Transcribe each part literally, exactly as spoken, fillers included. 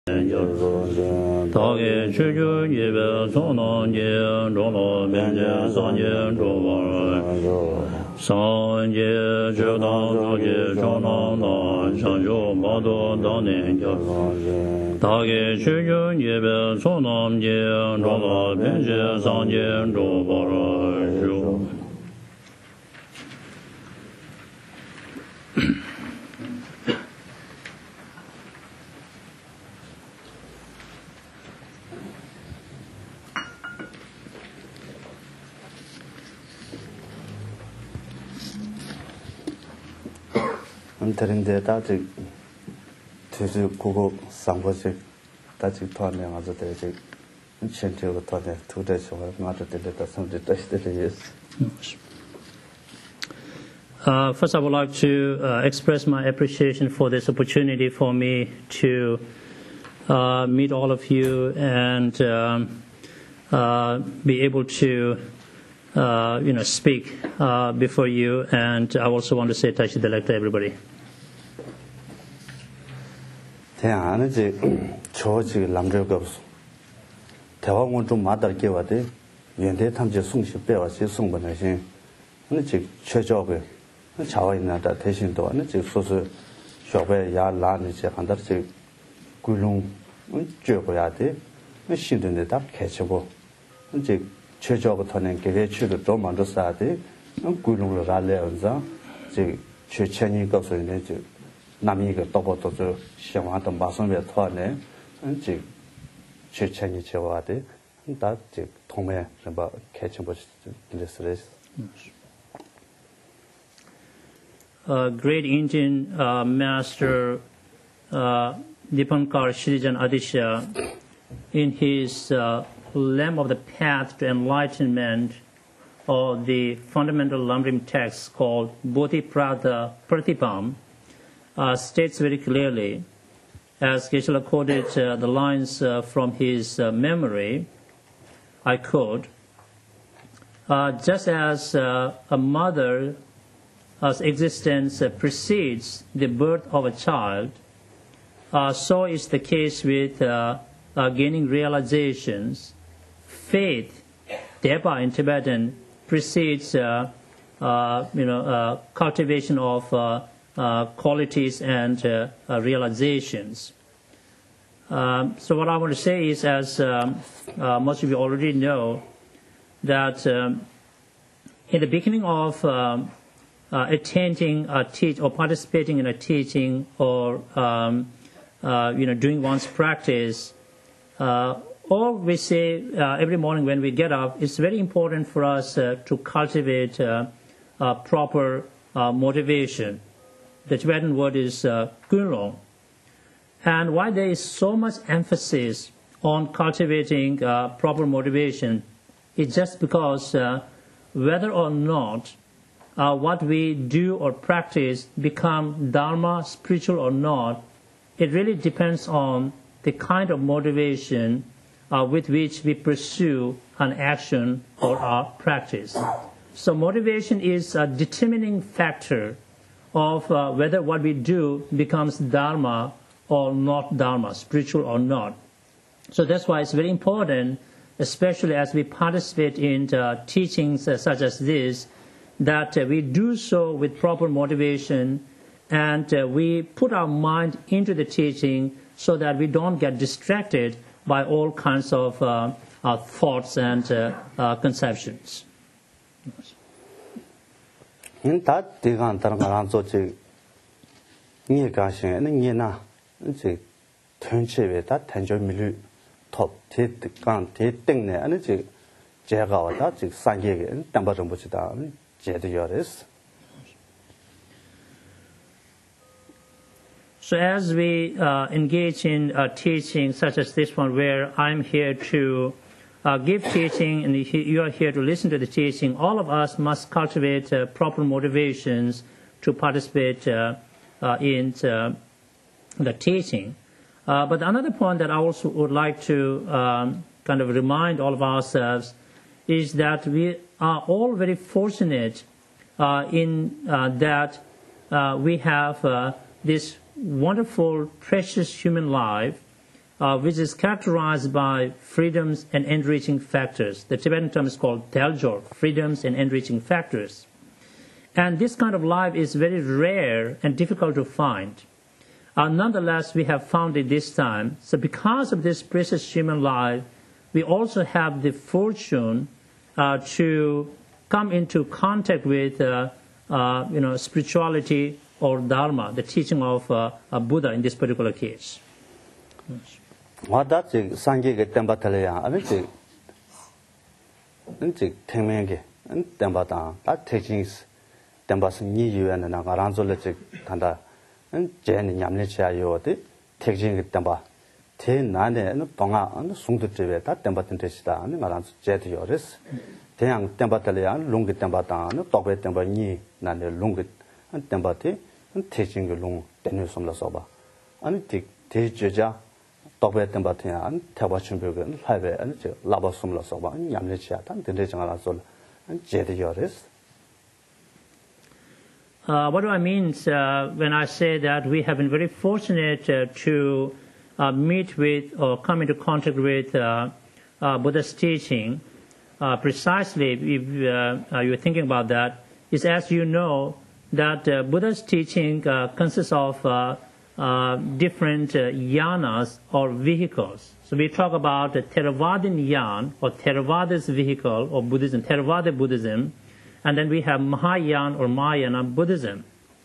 Tage chuju yebe sonon je zhono benje sanje zhobar sanje zhodang zoje zhono na shanjo mado danen jo Tage chuju yebe sonon je zhono benje sanje zhobar zho Terinde 다지 tuzu kuku 상보직 다지 토하네 아주 되지 전체로 토하네 두대서 맞아 되다 성질 뜻이 Uh, first, I would like to uh, express my appreciation for this opportunity for me to uh, meet all of you and um, uh, be able to, uh, you know, speak uh, before you. And I also want to say Tashi Delek to everybody. 대안은 이제 저지 남자가 없어. 대화원 좀 마다를 깨와대. 연대 탐지 송시 빼와시 송번하신. 근데 지 최저가 자와 있나다 대신도 하는 지 소소 쇼베 야 라는 지 한다 지 굴롱 쥐고야 돼. 신도네 다 개치고. 이제 최저부터는 개개치도 좀 만들어 써야 돼. 굴롱을 갈래면서 지 최천이 것을 이제 남이가 또부터 시험하던 마선에 토하네. 이제 최천이 제와야 돼. 다 이제 통해 뭐 개치 뭐 들렸어요. Uh, great Indian uh, master uh, Dipankar Shrijan Adisha, in his uh, Lamp of the Path to Enlightenment, or the fundamental Lamrim text called Bodhiprada Pratipam, uh, states very clearly, as Geshe-la quoted uh, the lines uh, from his uh, memory, I quote, uh, just as uh, a mother as existence uh, precedes the birth of a child, uh, so is the case with uh, uh, gaining realizations. Faith, Depa in Tibetan, precedes uh, uh, you know uh, cultivation of uh, uh, qualities and uh, uh, realizations. Um, so what I want to say is, as um, uh, most of you already know, that um, in the beginning of um, Uh, attending a teach or participating in a teaching or um, uh, you know doing one's practice, uh, or we say uh, every morning when we get up, it's very important for us uh, to cultivate uh, uh, proper uh, motivation. The Tibetan word is uh, kunlong. And why there is so much emphasis on cultivating uh, proper motivation, it's just because uh, whether or not Uh, what we do or practice become dharma, spiritual or not, it really depends on the kind of motivation uh, with which we pursue an action or our practice. So motivation is a determining factor of uh, whether what we do becomes dharma or not dharma, spiritual or not. So that's why it's very important, especially as we participate in uh, teachings uh, such as this, that uh, we do so with proper motivation, and uh, we put our mind into the teaching so that we don't get distracted by all kinds of uh, uh, thoughts and uh, uh, conceptions. In that, the Gantaranzo, near Gashin, and Yena, turn cheve, that tangible milu top, take the gun, take thing there, and it's a Jagao, that's a Sanjay, and Tambarambuchita. So as we uh, engage in uh, teaching such as this one, where I'm here to uh, give teaching and you are here to listen to the teaching, all of us must cultivate uh, proper motivations to participate uh, uh, in uh, the teaching. Uh, but another point that I also would like to um, kind of remind all of ourselves is that we are all very fortunate uh, in uh, that uh, we have uh, this wonderful, precious human life uh, which is characterized by freedoms and enriching factors. The Tibetan term is called Daljor, freedoms and enriching factors. And this kind of life is very rare and difficult to find. Uh, nonetheless, we have found it this time. So because of this precious human life, we also have the fortune uh, to come into contact with uh, uh, you know, spirituality or Dharma, the teaching of uh, a Buddha in this particular case. What that is Sanjay Tembatalaya, I mean, Temenge, and Tembata, that teachings Tembas Niyu and Nagaranzo Tanda, and Jen Yamnicha Yote, teaching Temba, Ten Nane and Tonga and Sung to Tibet, that Tembatin Testa, and Marans Jet Yoris, Tang Tembatalaya, Lungi Tembatan, Tobe Temba Ni, Nane Lungit, and Tembati, and teaching the Lung, Denusum La Soba, and teach Jaja. Tobe Tembatia and Tabachimburg, Highway and Labasum La Soba, and Yamnicha, and the Regional Sol, and Jet Yoris. Uh, what do I mean uh, when I say that we have been very fortunate uh, to uh, meet with or come into contact with uh, uh, Buddha's teaching? Uh, precisely, if uh, uh, you're thinking about that, is as you know that uh, Buddha's teaching uh, consists of uh, uh, different uh, yanas or vehicles. So we talk about the Theravadin yan or Theravada's vehicle or Buddhism, Theravada Buddhism. And then we have Mahayana or Mahayana Buddhism.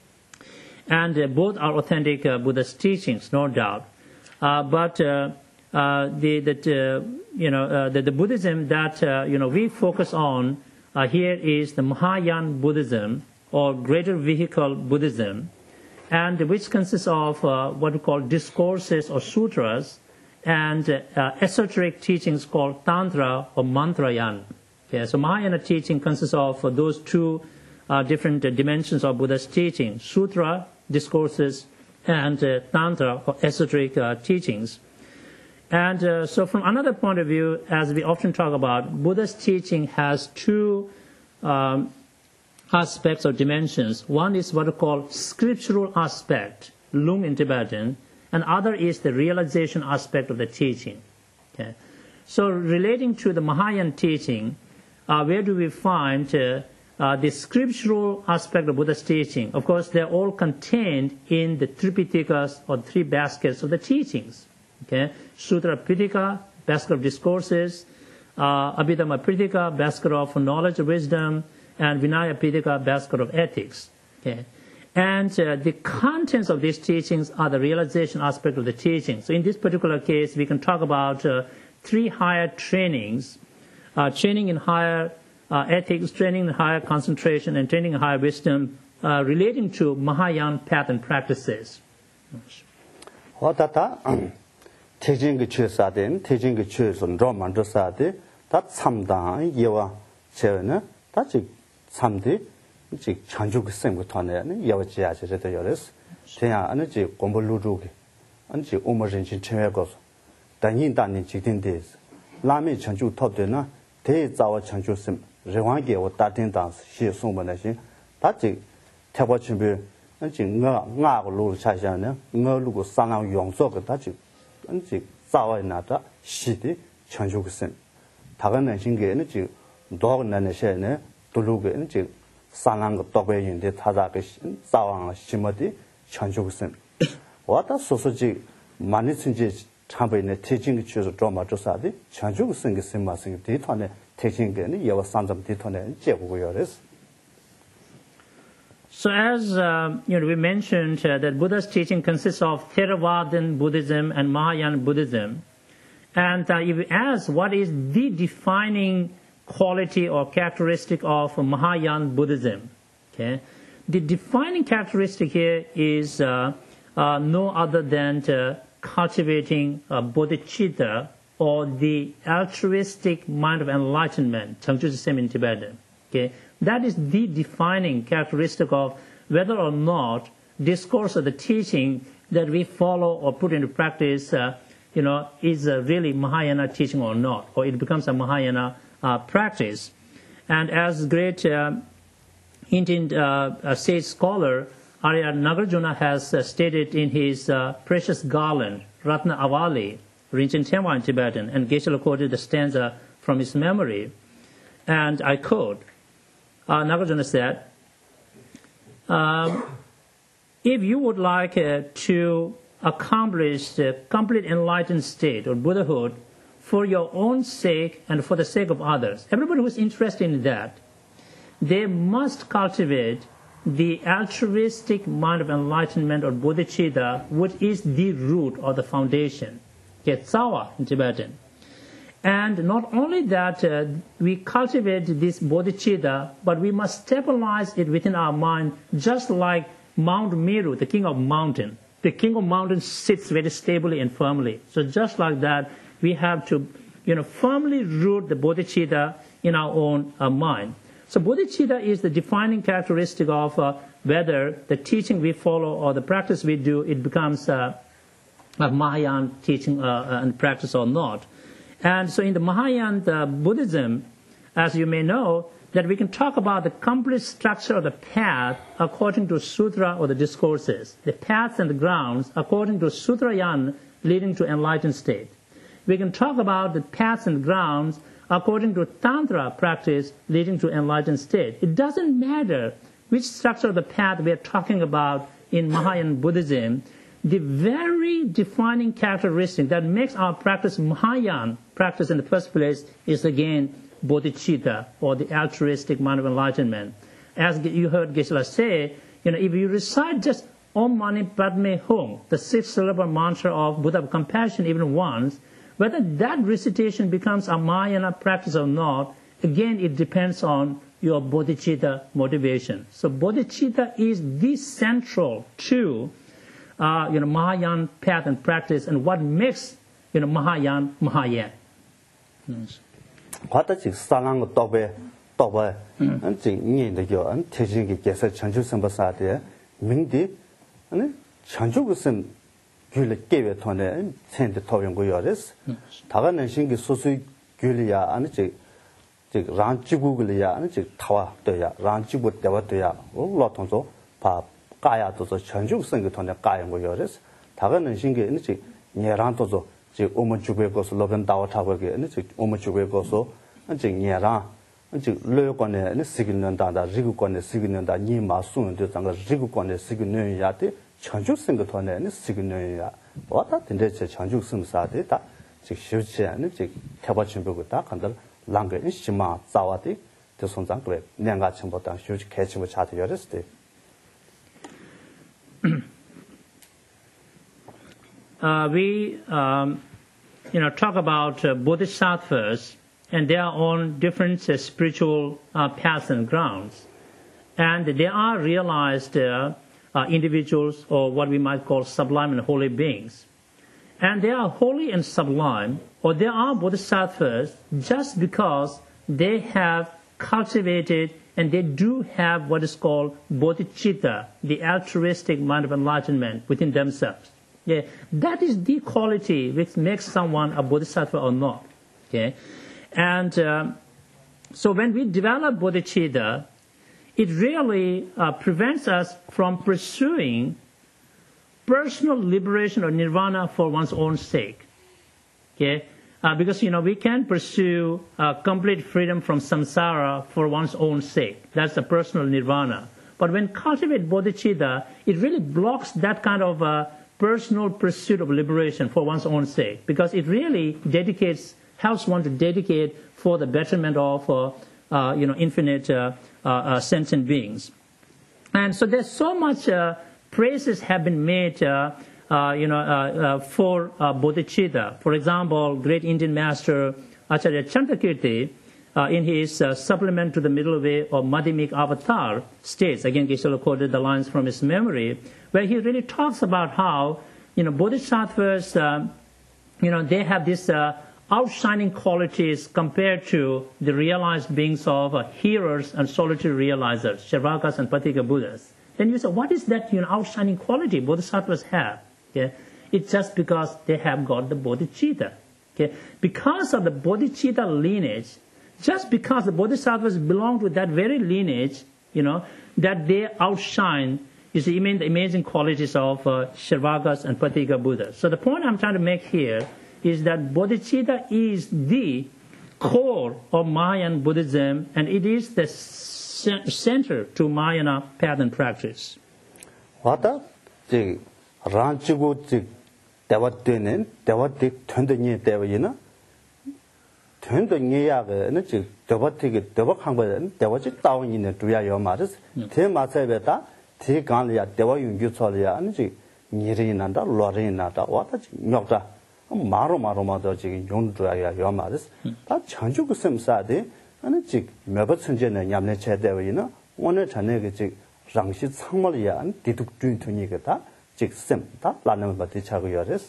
And uh, both are authentic uh, Buddhist teachings, no doubt. Uh, but uh, uh, the, that, uh, you know, uh, the, the Buddhism that uh, you know, we focus on uh, here is the Mahayana Buddhism or Greater Vehicle Buddhism, and which consists of uh, what we call discourses or sutras and uh, esoteric teachings called Tantra or Mantrayana. Okay, so Mahayana teaching consists of uh, those two uh, different uh, dimensions of Buddha's teaching, sutra, discourses, and uh, tantra, or esoteric uh, teachings. And uh, so from another point of view, as we often talk about, Buddha's teaching has two um, aspects or dimensions. One is what we call scriptural aspect, lung in Tibetan, and other is the realization aspect of the teaching. Okay. So relating to the Mahayana teaching, Uh, where do we find uh, uh, the scriptural aspect of Buddha's teaching? Of course, they're all contained in the Tripitikas or three baskets of the teachings. Okay, Sutra Pitaka, basket of discourses, uh, Abhidhamma Pitaka, basket of knowledge or wisdom, and Vinaya Pitaka, basket of ethics. Okay, and uh, the contents of these teachings are the realization aspect of the teaching. So in this particular case, we can talk about uh, three higher trainings. Uh, training in higher uh, ethics, training in higher concentration, and training in higher wisdom uh, relating to Mahayana path and practices. What that teaching the church are then, teaching the church on Roman Dosade, that's some down, you are children, that's a someday, which is Chanjuk same with Tony, you are jazz at the Yoris. They are energy, Gombolurugi, and she almost in Chimegos. The yin done in chicken days. Lami Chanju top dinner. They our Chanju sim, Rewangi or Datin dance, she is so many. That's it. Tabachimbi, and she nga lu chashana, no look Sanang Yong Soka, that's it. And she saw another shitty Chanju sim. Tagan and Shingi energy, dog and shene, to look energy, Sanang Tobe in the Tazakish, Sawang Shimati, Chanju sim. What a society managing 참배네 teaching choose drama 조사디 chanju sing simma sing 데이터네 teaching 게니 여와 산점 데이터네 제고요레스. So as uh, you know, we mentioned uh, that Buddha's teaching consists of Theravadan Buddhism and Mahayana Buddhism, and uh, if you ask what is the defining quality or characteristic of Mahayana Buddhism, okay, the defining characteristic here is uh, uh, no other than to cultivating uh, bodhicitta or the altruistic mind of enlightenment, Changchu is the same in Tibetan. Okay, that is the defining characteristic of whether or not discourse or the teaching that we follow or put into practice, uh, you know, is uh, really Mahayana teaching or not, or it becomes a Mahayana uh, practice. And as great uh, Indian uh, sage scholar Arya Nagarjuna has uh, stated in his uh, precious garland, Ratna Avali, Rinchen Tenwa in Tibetan, and Geshe-la quoted the stanza from his memory. And I quote, uh, Nagarjuna said, um, if you would like uh, to accomplish the complete enlightened state or Buddhahood for your own sake and for the sake of others, everybody who is interested in that, they must cultivate the altruistic mind of enlightenment or bodhicitta, which is the root or the foundation. Okay, tsawa in Tibetan. And not only that, uh, we cultivate this bodhicitta, but we must stabilize it within our mind, just like Mount Meru, the king of mountain. The king of mountain sits very stably and firmly. So just like that, we have to, you know, firmly root the bodhicitta in our own uh, mind. So bodhicitta is the defining characteristic of uh, whether the teaching we follow or the practice we do, it becomes uh, a Mahayana teaching uh, and practice or not. And so in the Mahayana uh, Buddhism, as you may know, that we can talk about the complete structure of the path according to sutra or the discourses, the paths and the grounds according to sutrayan leading to enlightened state. We can talk about the paths and grounds according to tantra practice leading to enlightened state. It doesn't matter which structure of the path we are talking about in Mahayana Buddhism. The very defining characteristic that makes our practice Mahayana practice in the first place is again bodhicitta, or the altruistic mind of enlightenment. As you heard Geshe-la say, you know, if you recite just Om Mani Padme Hum, the six-syllable mantra of Buddha of compassion even once, whether that recitation becomes a Mahayana practice or not, again it depends on your bodhicitta motivation. So bodhicitta is the central to uh, you know, Mahayana path and practice, and what makes, you know, Mahayana Mahayana. Yes. 我的这三两个倒背倒背，嗯，这年的叫嗯，提醒给解释成就什么啥的，明的，嗯，成就个什，举了改变团的，参的讨论过要的是，他个人心个所属举了呀，嗯，这这个让结果个了呀，嗯，这他啊对呀，让结果对哇对呀，我老同志把家呀都是成就生个团的家样过要的是，他个人心个嗯这年让都是。 这我们就会告诉老跟大我差不多个，那这我们就会告诉，那这年上，那这乐观的那十个人大的，这个观的十个人大，你马送的整个这个观的十个人呀的，长久生个团的那十个人呀，我他真的这长久生啥的，他这休息啊，那这开发全部个他看到啷个起码早啊的，就从这个两个全部当休息开全部差的要的是的。 Uh, we, um, you know, talk about uh, bodhisattvas and they are on different uh, spiritual uh, paths and grounds. And they are realized uh, uh, individuals, or what we might call sublime and holy beings. And they are holy and sublime, or they are bodhisattvas just because they have cultivated and they do have what is called bodhicitta, the altruistic mind of enlightenment within themselves. Yeah, that is the quality which makes someone a bodhisattva or not. Okay, and uh, so when we develop bodhicitta, it really uh, prevents us from pursuing personal liberation or nirvana for one's own sake. Okay, uh, because you know we can pursue uh, complete freedom from samsara for one's own sake. That's the personal nirvana. But when cultivate bodhicitta, it really blocks that kind of uh, personal pursuit of liberation for one's own sake, because it really dedicates, helps one to dedicate for the betterment of, uh, uh, you know, infinite uh, uh, uh, sentient beings. And so there's so much uh, praises have been made, uh, uh, you know, uh, uh, for uh, bodhicitta. For example, great Indian master Acharya Chandrakirti, uh, in his uh, supplement to the middle way of Madhyamik Avatar, states, again Geshe-la quoted the lines from his memory, where he really talks about how, you know, bodhisattvas, uh, you know, they have these uh, outshining qualities compared to the realized beings of uh, hearers and solitary realizers, Shravakas and Patika Buddhas. Then you say, what is that, you know, outshining quality bodhisattvas have? Okay? It's just because they have got the bodhicitta. Okay? Because of the bodhicitta lineage, just because the bodhisattvas belong to that very lineage, you know, that they outshine, you see, the amazing qualities of uh, Shravakas and Patika Buddhas. So the point I'm trying to make here is that bodhicitta is the core of Mahayan Buddhism, and it is the center to Mahayana path and practice. 와다 지 란치고 지 대화되는 대화되 튼든이 대화이나 튼든이야가는 지 대화되게 대화한 거는 대화지 다운 있는 두야요 말스 대마세베다 대간이야 대화 윤규설이야 아니지 니리난다 로리난다 와다 녀다 마로 마로 마도 지금 용두야야 요 말스 다 전주고 셈사데 아니 지 매버천제는 냠내 제대로이나 오늘 전에 그지 장시 상물이야 디둑 둔둔이거다 직셈다 라는 것도 차고 열었어.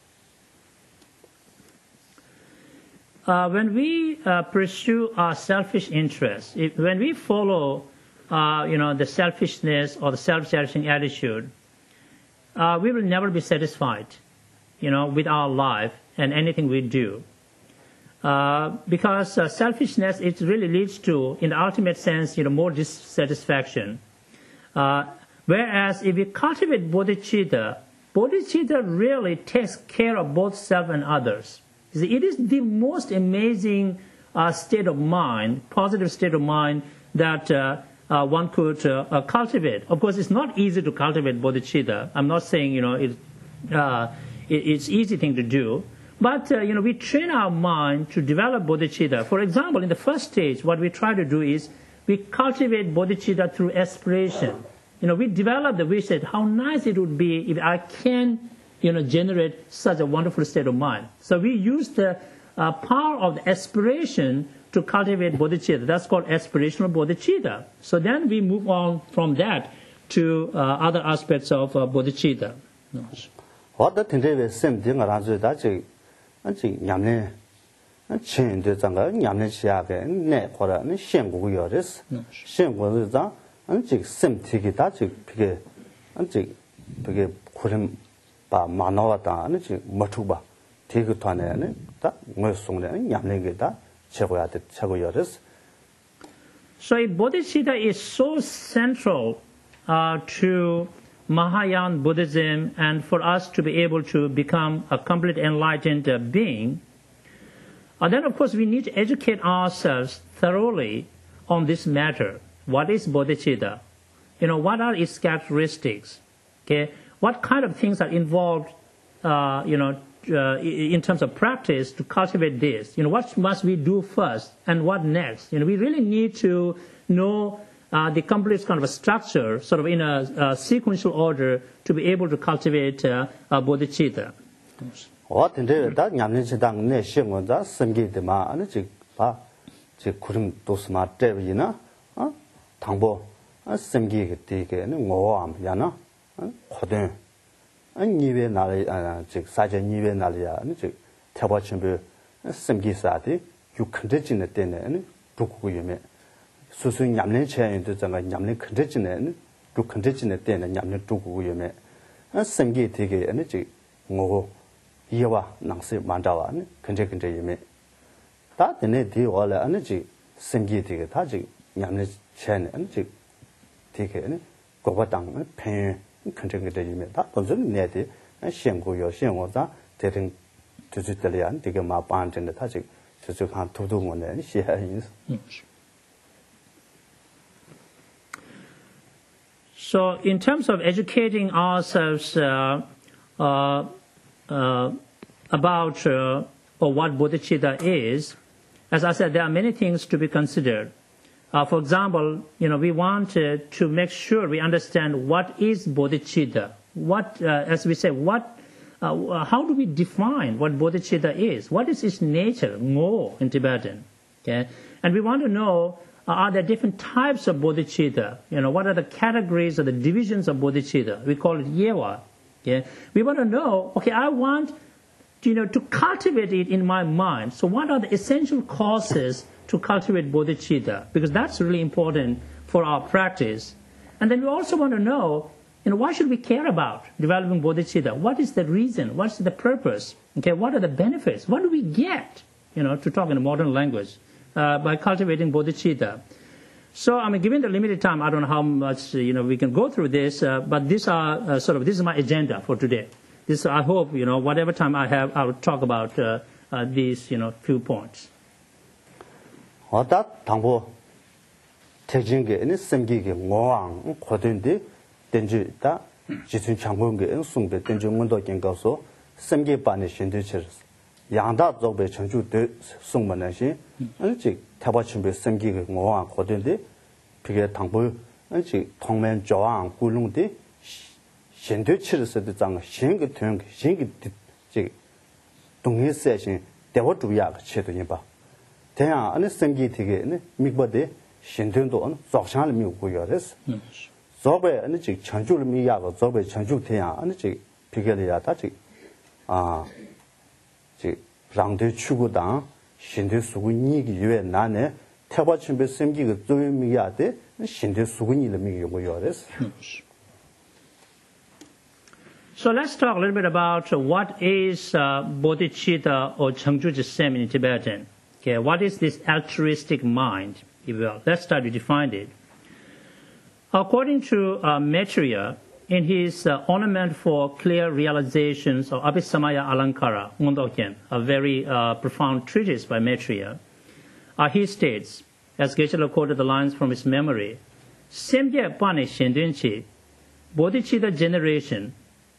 Uh, when we uh, pursue our selfish interests, if, when we follow, uh, you know, the selfishness or the self-cherishing attitude, uh, we will never be satisfied, you know, with our life and anything we do. Uh, because uh, selfishness, it really leads to, in the ultimate sense, you know, more dissatisfaction. Uh, whereas if we cultivate bodhicitta, bodhicitta really takes care of both self and others. It is the most amazing uh, state of mind, positive state of mind that uh, uh, one could uh, uh, cultivate. Of course, it's not easy to cultivate bodhicitta. I'm not saying, you know, it, uh, it, it's easy thing to do. But, uh, you know, we train our mind to develop bodhicitta. For example, in the first stage, what we try to do is we cultivate bodhicitta through aspiration. You know, we develop the wish that how nice it would be if I can, you know, generate such a wonderful state of mind. So we use the uh, power of the aspiration to cultivate bodhicitta. That's called aspirational bodhicitta. So then we move on from that to uh, other aspects of uh, bodhicitta. What the thing is same thing around that is, I think Yamne, and change the Zanga, Yamne Shiaga, Ne, or a Shengu Yoris, Shengu Zang, and take same ticket that you pick, and take pick Kurim. 바 마노와다 아니 머투바 되고타네 다 뭐송네 냠내게다 최고야 돼 최고여스. So bodhicitta is so central uh, to Mahayana Buddhism, and for us to be able to become a complete enlightened uh, being, and then of course we need to educate ourselves thoroughly on this matter. What is bodhicitta? You know, what are its characteristics? Okay. What kind of things are involved, uh, you know, uh, in terms of practice to cultivate this? You know, what must we do first and what next? You know, we really need to know uh, the complete kind of a structure, sort of in a, a sequential order, to be able to cultivate uh, uh, bodhicitta. What in there? That Yamnichidang ne Shimunda, Sangi de Ma, and a pa, Kurim Dosma Devina, Tambo, Sangi, take and Moam, Yana. 고등 아니베 나리 아 사제 니베 나리야 아니 즉 태바 준비 심기사디 육컨데진에 때네 두고 유메 수수 냠내 체인도 정가 냠내 컨데진에 두컨데진에 때네 냠내 두고 유메 아 심기 되게 아니 즉 뭐 이와 낭세 만다와 아니 근데 근데 유메 다 되네 뒤와래 아니 즉 심기 되게 다즉 냠내 체네 아니 즉 되게 아니 고바당 팬 컨트롤이 되면 다 돈좀 내야 돼. 시행고요, 시행고자 대등 주주들이한 되게 막 반전데 다시 저쪽 한 도도문에 시행이. So in terms of educating ourselves uh, uh, uh, about uh, or what bodhicitta is, as I said, there are many things to be considered. Uh, for example, you know, we wanted to make sure we understand what is bodhicitta. What, uh, as we say, what, uh, how do we define what bodhicitta is? What is its nature, ngo in Tibetan? Okay, and we want to know, uh, are there different types of bodhicitta? You know, what are the categories or the divisions of bodhicitta? We call it yewa. Okay, we want to know. Okay, I want, you know, to cultivate it in my mind. So, what are the essential causes to cultivate bodhicitta, because that's really important for our practice. And then we also want to know, you know, why should we care about developing bodhicitta? What is the reason? What's the purpose? Okay, what are the benefits? What do we get, you know, to talk in a modern language, uh, by cultivating bodhicitta? So, I mean, given the limited time, I don't know how much, you know, we can go through this, uh, but these are uh, sort of, this is my agenda for today. this, I hope, you know, whatever time I have, I will talk about uh, uh, these, you know, few points. 어다 당보 대진게 이 sem기게 ngoang khoden데 den주다 지순 장군게 숭배 den주문도 경고서 sem기 반의 신들처럼 양다 쪽배 전주대 숭만하시 일찍 타바춘배 sem기게 ngoang khoden데 그게 당보 일찍 통면 조항 굴릉데 신들처럼도 장 신게 된 신게 지 동해세신 대화주야 체도인 봐 대야 안에 생기 되게 미버데 신등도 적상을 미고 요레스 저배 안에 지 전주를 미야고 저배 전주 대야 안에 지 비결이야 다지 아지 랑대 추구당 신대 수군이 위에 나네 태바춘배 생기 그 조의 미야데 신대 수군이를 미고 요레스. So let's talk a little bit about what is uh, bodhicitta or Changju Jisem in Tibetan. Okay, what is this altruistic mind, if you will? Let's start to define it. According to uh, Maitreya, in his uh, Ornament for Clear Realizations of Abhisamaya Alankara, Ngondokyen, a very uh, profound treatise by Maitreya, uh, he states, as Geshe-la quoted the lines from his memory, Semgye Pane Shendunchi, bodhicitta generation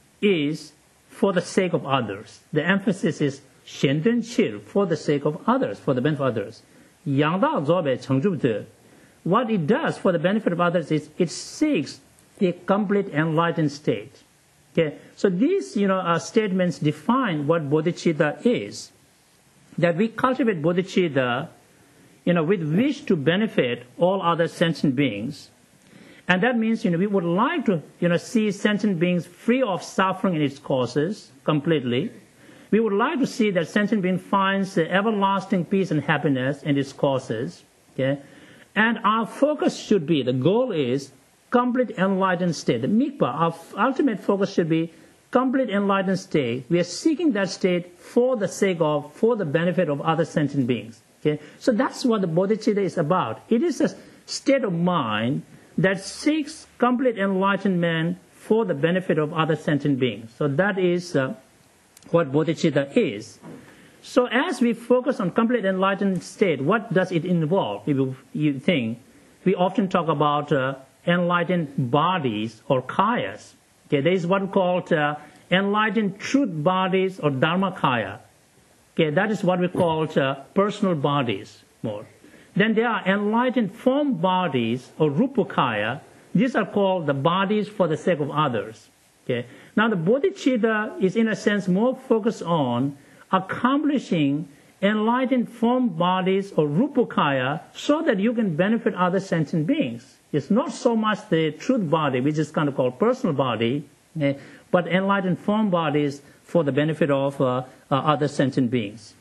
is for the sake of others. The emphasis is Shendun Chil, for the sake of others, for the benefit of others. Yangda Zobe Changjubde, what it does for the benefit of others is it seeks the complete enlightened state. Okay, so these, you know, uh, statements define what bodhicitta is. That we cultivate bodhicitta, you know, with wish to benefit all other sentient beings. And that means, you know, we would like to, you know, see sentient beings free of suffering and its causes completely. We would like to see that sentient being finds uh, everlasting peace and happiness in its causes. Okay? And our focus should be, the goal is complete enlightened state. The mikpa, our ultimate focus should be complete enlightened state. We are seeking that state for the sake of, for the benefit of other sentient beings. Okay? So that's what the bodhicitta is about. It is a state of mind that seeks complete enlightenment for the benefit of other sentient beings. So that is uh, what bodhicitta is. So as we focus on complete enlightened state, what does it involve? If you, you think, we often talk about uh, enlightened bodies or kayas. Okay, there is what called uh, enlightened truth bodies or dharmakaya. Okay, that is what we call uh, personal bodies more. Then there are enlightened form bodies or rupakaya. These are called the bodies for the sake of others. Okay. Now the bodhicitta is in a sense more focused on accomplishing enlightened form bodies or rupakaya so that you can benefit other sentient beings. It's not so much the truth body, which is kind of called personal body, okay, but enlightened form bodies for the benefit of uh, uh, other sentient beings.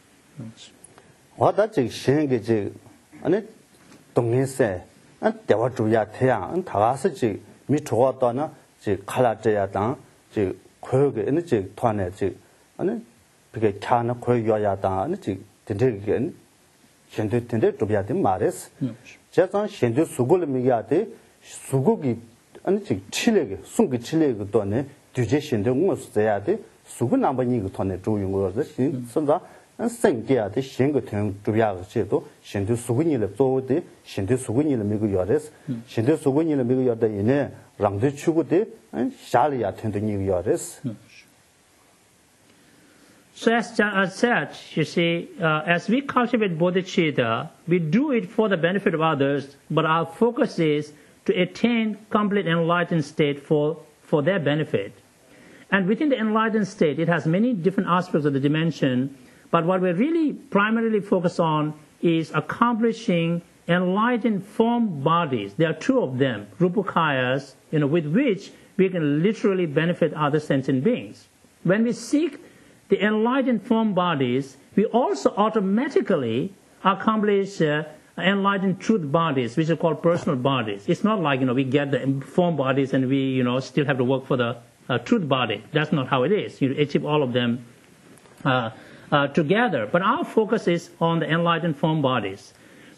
What that's 아니 동네세 안 대화주야 태양 다가서지 미초가다나 지 칼라제야당 지 고역에 있는 지团에 지 아니 그게 차나 고역야다 아니 지 된데게 현대 된데 도비야데 말레스 제가 현대 수고를 미야데 수고기 아니 지 칠레게 숨기 칠레게 또네 뒤제 현대 응어서야데 수고 남바니 그团에 조용거서 선다 생계야데 신거 등 주야가 제도 신도 수군이를做的 신도 수군이를 미고 요레스 신도 수군이를 미고 요다 이네 랑드 추구데 샤리야 텐드니 요레스. So as, as such, you see, uh, as we cultivate bodhicitta, we do it for the benefit of others, but our focus is to attain complete enlightened state for, for their benefit. And within the enlightened state, it has many different aspects of the dimension. But what we're really primarily focused on is accomplishing enlightened form bodies. There are two of them, rupakayas, you know, with which we can literally benefit other sentient beings. When we seek the enlightened form bodies, we also automatically accomplish uh, enlightened truth bodies, which are called personal bodies. It's not like, you know, we get the form bodies and we, you know, still have to work for the uh, truth body. That's not how it is. You achieve all of them uh, Uh, together. But our focus is on the enlightened form bodies.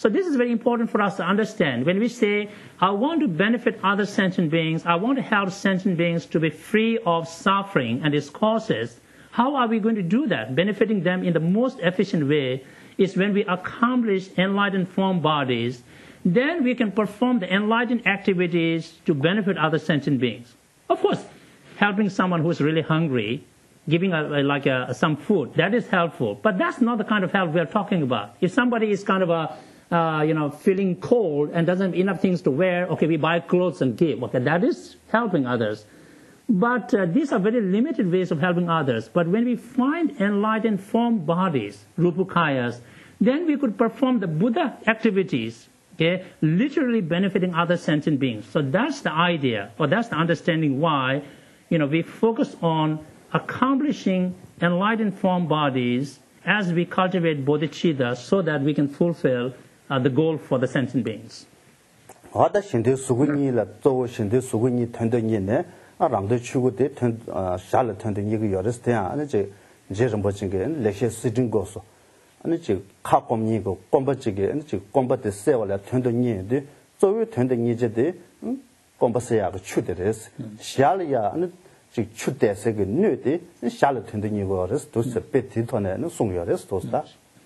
So this is very important for us to understand. When we say, I want to benefit other sentient beings, I want to help sentient beings to be free of suffering and its causes, how are we going to do that? Benefiting them in the most efficient way is when we accomplish enlightened form bodies. Then we can perform the enlightened activities to benefit other sentient beings. Of course, helping someone who's really hungry, giving a, a, like a, some food, that is helpful. But that's not the kind of help we are talking about. If somebody is kind of a Uh, you know, feeling cold and doesn't have enough things to wear, okay, we buy clothes and give. Okay, that is helping others. But uh, these are very limited ways of helping others. But when we find enlightened form bodies, rupakayas, then we could perform the Buddha activities, okay, literally benefiting other sentient beings. So that's the idea, or that's the understanding why, you know, we focus on accomplishing enlightened form bodies as we cultivate bodhicitta so that we can fulfill Uh, the goal for the sentient beings. 아다 신대 수군이 라 또 신대 수군이 텐더니네 아랑도 추고데 텐 샬 텐더니 그 여르스테 아니 제 이제 좀 버진 게 렉셔 시진 거서 아니 제 카콤니 그 꼼버지게 아니 제 꼼버데 세월라 텐더니데 저위 텐더니제데 꼼버세야 그 추데레스 샬이야 아니 제 추데세 그 뇌데 샬 텐더니 거르스 도스 베티토네는 송여레스 도스다.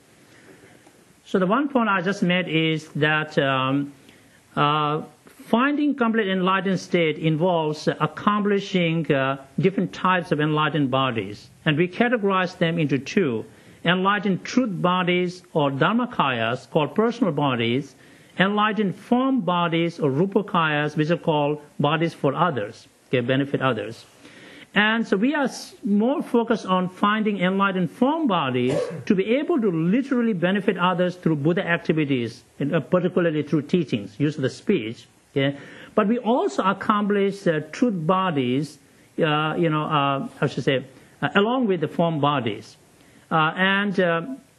So the one point I just made is that um, uh, finding complete enlightened state involves uh, accomplishing uh, different types of enlightened bodies. And we categorize them into two: enlightened truth bodies or dharmakayas, called personal bodies, enlightened form bodies or rupakayas, which are called bodies for others, okay, benefit others. And so we are more focused on finding enlightened form bodies to be able to literally benefit others through Buddha activities, particularly through teachings, use of the speech. Okay? But we also accomplish uh, truth bodies, uh, you know, uh, how should I say, uh, along with the form bodies. Uh, and uh,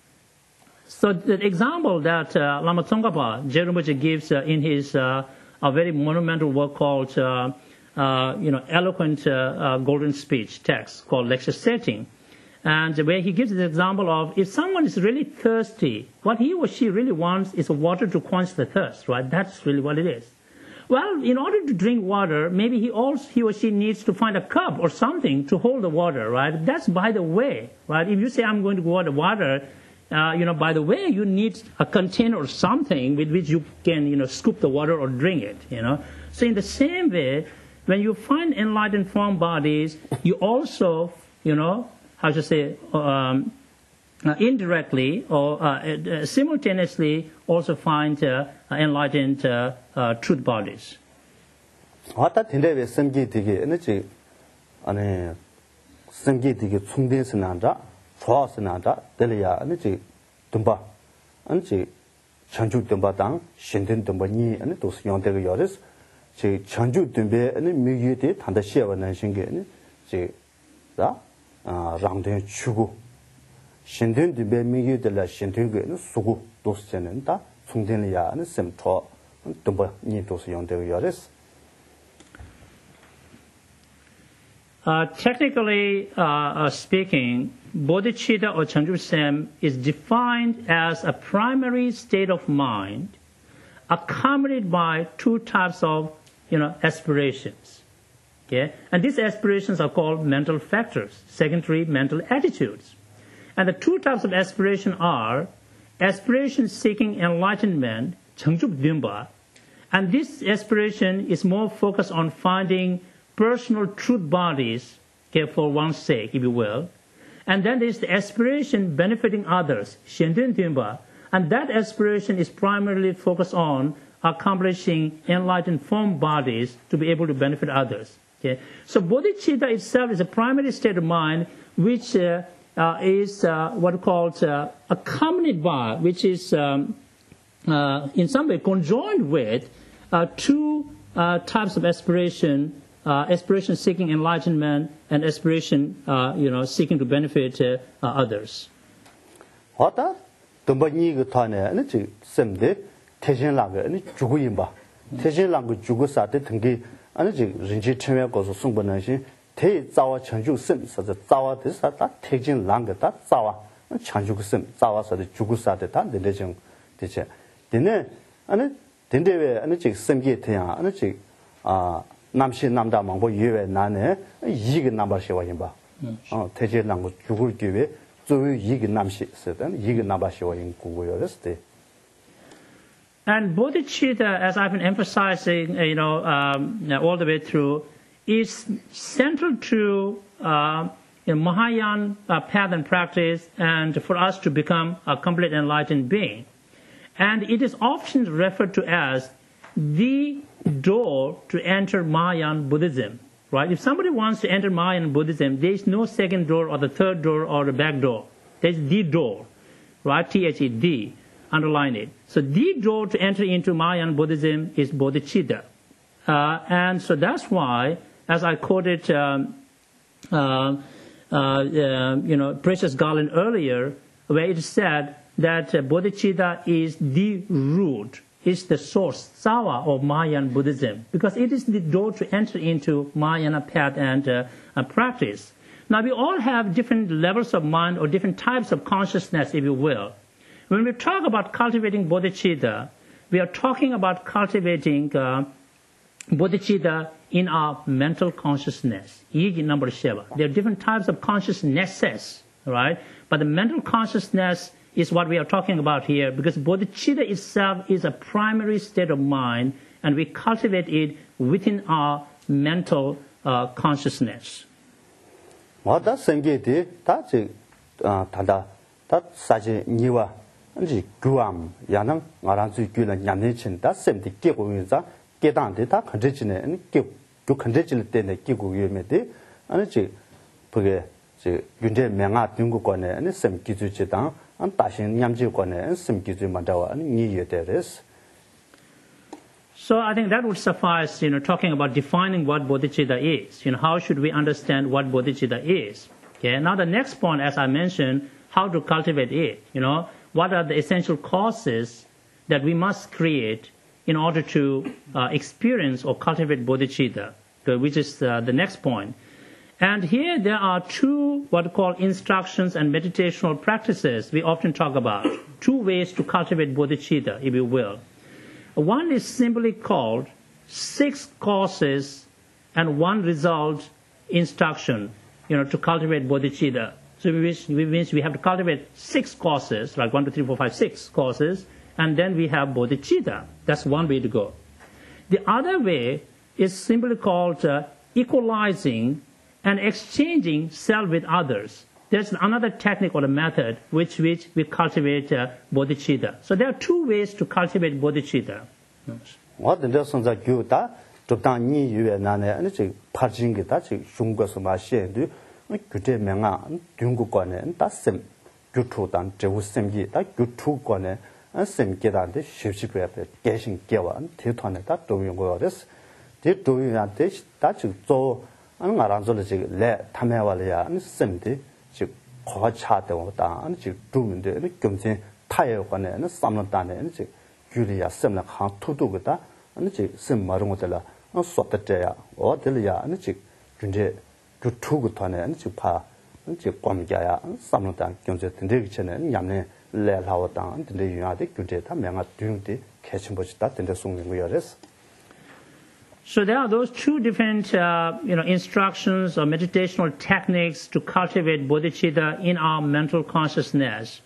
so the example that uh, Lama Tsongkhapa Rinpoche gives uh, in his uh, a very monumental work called uh, Uh, you know, eloquent uh, uh, golden speech text called Lecture Setting, and where he gives the example of if someone is really thirsty, what he or she really wants is water to quench the thirst, right? That's really what it is. Well, in order to drink water, maybe he also he or she needs to find a cup or something to hold the water, right? That's by the way, right? If you say I'm going to go out the water, uh, you know, by the way, you need a container or something with which you can, you know, scoop the water or drink it, you know. So in the same way, when you find enlightened form bodies, you also, you know, how to say, um, uh, indirectly or uh, uh, simultaneously also find uh, enlightened uh, uh, truth bodies. 아따 딘데베 섬기 되게 에너지 아니 섬기 되게 충대서 난다 좋아서 난다 들려야 에너지 덤바 아니지 전주 덤바당 신된 덤바니 아니 또 용대가 여레스 제 전주 덤베는 미유대 단다 시에와는 신게는 제다 아 랑된 추구 신된 덤베 미유들라 신된 거는 수구 도스제는 다 충전이야는 셈토 덤바니 도스 용대가 여레스. Uh, technically uh, uh, speaking, bodhicitta or Chanjusem is defined as a primary state of mind accompanied by two types of, you know, aspirations. Okay? And these aspirations are called mental factors, secondary mental attitudes. And the two types of aspiration are aspiration seeking enlightenment, Changjuk Dimba, and this aspiration is more focused on finding personal truth bodies, okay, for one's sake, if you will. And then there's the aspiration benefiting others, Shendun Dimba, and that aspiration is primarily focused on accomplishing enlightened form bodies to be able to benefit others. Okay? So bodhicitta itself is a primary state of mind which uh, uh, is uh, what is called uh, accompanied by, which is um, uh, in some way conjoined with uh, two uh, types of aspiration, uh, aspiration seeking enlightenment and aspiration, uh, you know, seeking to benefit uh, uh, others. What? 덤바니 그 타네 아니 지 셈데 태진라가 아니 주구인바 태진라가 주구사데 등기 아니 지 린지 처음에 거서 송번나시 대 자와 전주 셈서서 자와 대사다 태진랑가 다 자와 전주 셈 자와서 주구사데 다 내려정 대체 dine ane dindewe ane chik semge teya ane chik namshi namda mangbo yewe nane yig namba shewa yinba. Teje langu jugur gewe zoyu yig namshi sedan yig namba shewa yin guguyo resde. And bodhicitta, as I've been emphasizing, you know, um, all the way through, is central to uh, in Mahayana uh, path and practice, and for us to become a complete enlightened being. And it is often referred to as the door to enter Mahayana Buddhism, right? If somebody wants to enter Mahayana Buddhism, there is no second door or the third door or the back door. There's the door, right? T H E D, underline it. So the door to enter into Mahayana Buddhism is bodhicitta. Uh, and so that's why, as I quoted, um, uh, uh, uh, you know, Precious Garland earlier, where it said that uh, bodhicitta is the root, is the source, sawa of Mahayana Buddhism, because it is the door to enter into Mahayana path and uh, uh, practice. Now, we all have different levels of mind or different types of consciousness, if you will. When we talk about cultivating bodhicitta, we are talking about cultivating uh, bodhicitta in our mental consciousness. Yig number seven. There are different types of consciousnesses, right? But the mental consciousness is what we are talking about here, because bodhicitta itself is a primary state of mind, and we cultivate it within our mental uh, consciousness. Wada sengedi ta ji tanda ta saji niwa ji guam yanang ngaran zu gyu la nyamne chin da semdi ge go yin za ge dang de ta khanje chin ne ge gu khanje chin de ne ge go yu me de an ji buge ji yunde menga dyung gu ko ne an sem gi zu ji dang an da xin nyam ji ko ne an sem gi zu ma da wa an ni ye de res. So I think that would suffice, you know, talking about defining what bodhicitta is. You know, how should we understand what bodhicitta is? Okay. Now the next point, as I mentioned, how to cultivate it. You know, what are the essential causes that we must create in order to uh, experience or cultivate bodhicitta, which is uh, the next point. And here there are two what are called instructions and meditational practices we often talk about. Two ways to cultivate bodhicitta, if you will. One is simply called six causes and one result instruction, you know, to cultivate bodhicitta. So it means we have to cultivate six causes, like one, two, three, four, five, six causes, and then we have bodhicitta. That's one way to go. The other way is simply called uh, equalizing and exchanging self with others. There's another technique or a method which, which we cultivate uh, bodhicitta. So there are two ways to cultivate bodhicitta. What the lessons are good that to dang ni yue na ne and chi parjing ge da chi shung go so ma xie du gu de meng a dung gu guan ne da sem gu tu dan zhe wu sem yi da gu tu guan ne an sem ge dan de xie xi bu de ge xin ge wa ti tuan ne da du yong go des de du yong de da chi zo an nga ran zo le ji le ta me wa le ya an sem de ji kho cha de wo da an ji du min de ne gyum chen ta ye guan ne ne sam lan da ne ji gyu le ya sem la khang tu du ge da an ji sem ma rong de la an so de de ya o de le ya an ji gyun de gu tu gu tuan ne an ji pa an ji guam ja ya an sam lan da gyum je de de chen ne nyam ne le la wo da an de yu ya de gyu de ta me nga du de ke chen bo ji da de song ning yo res. So there are those two different, uh, you know, instructions or meditational techniques to cultivate bodhicitta in our mental consciousness.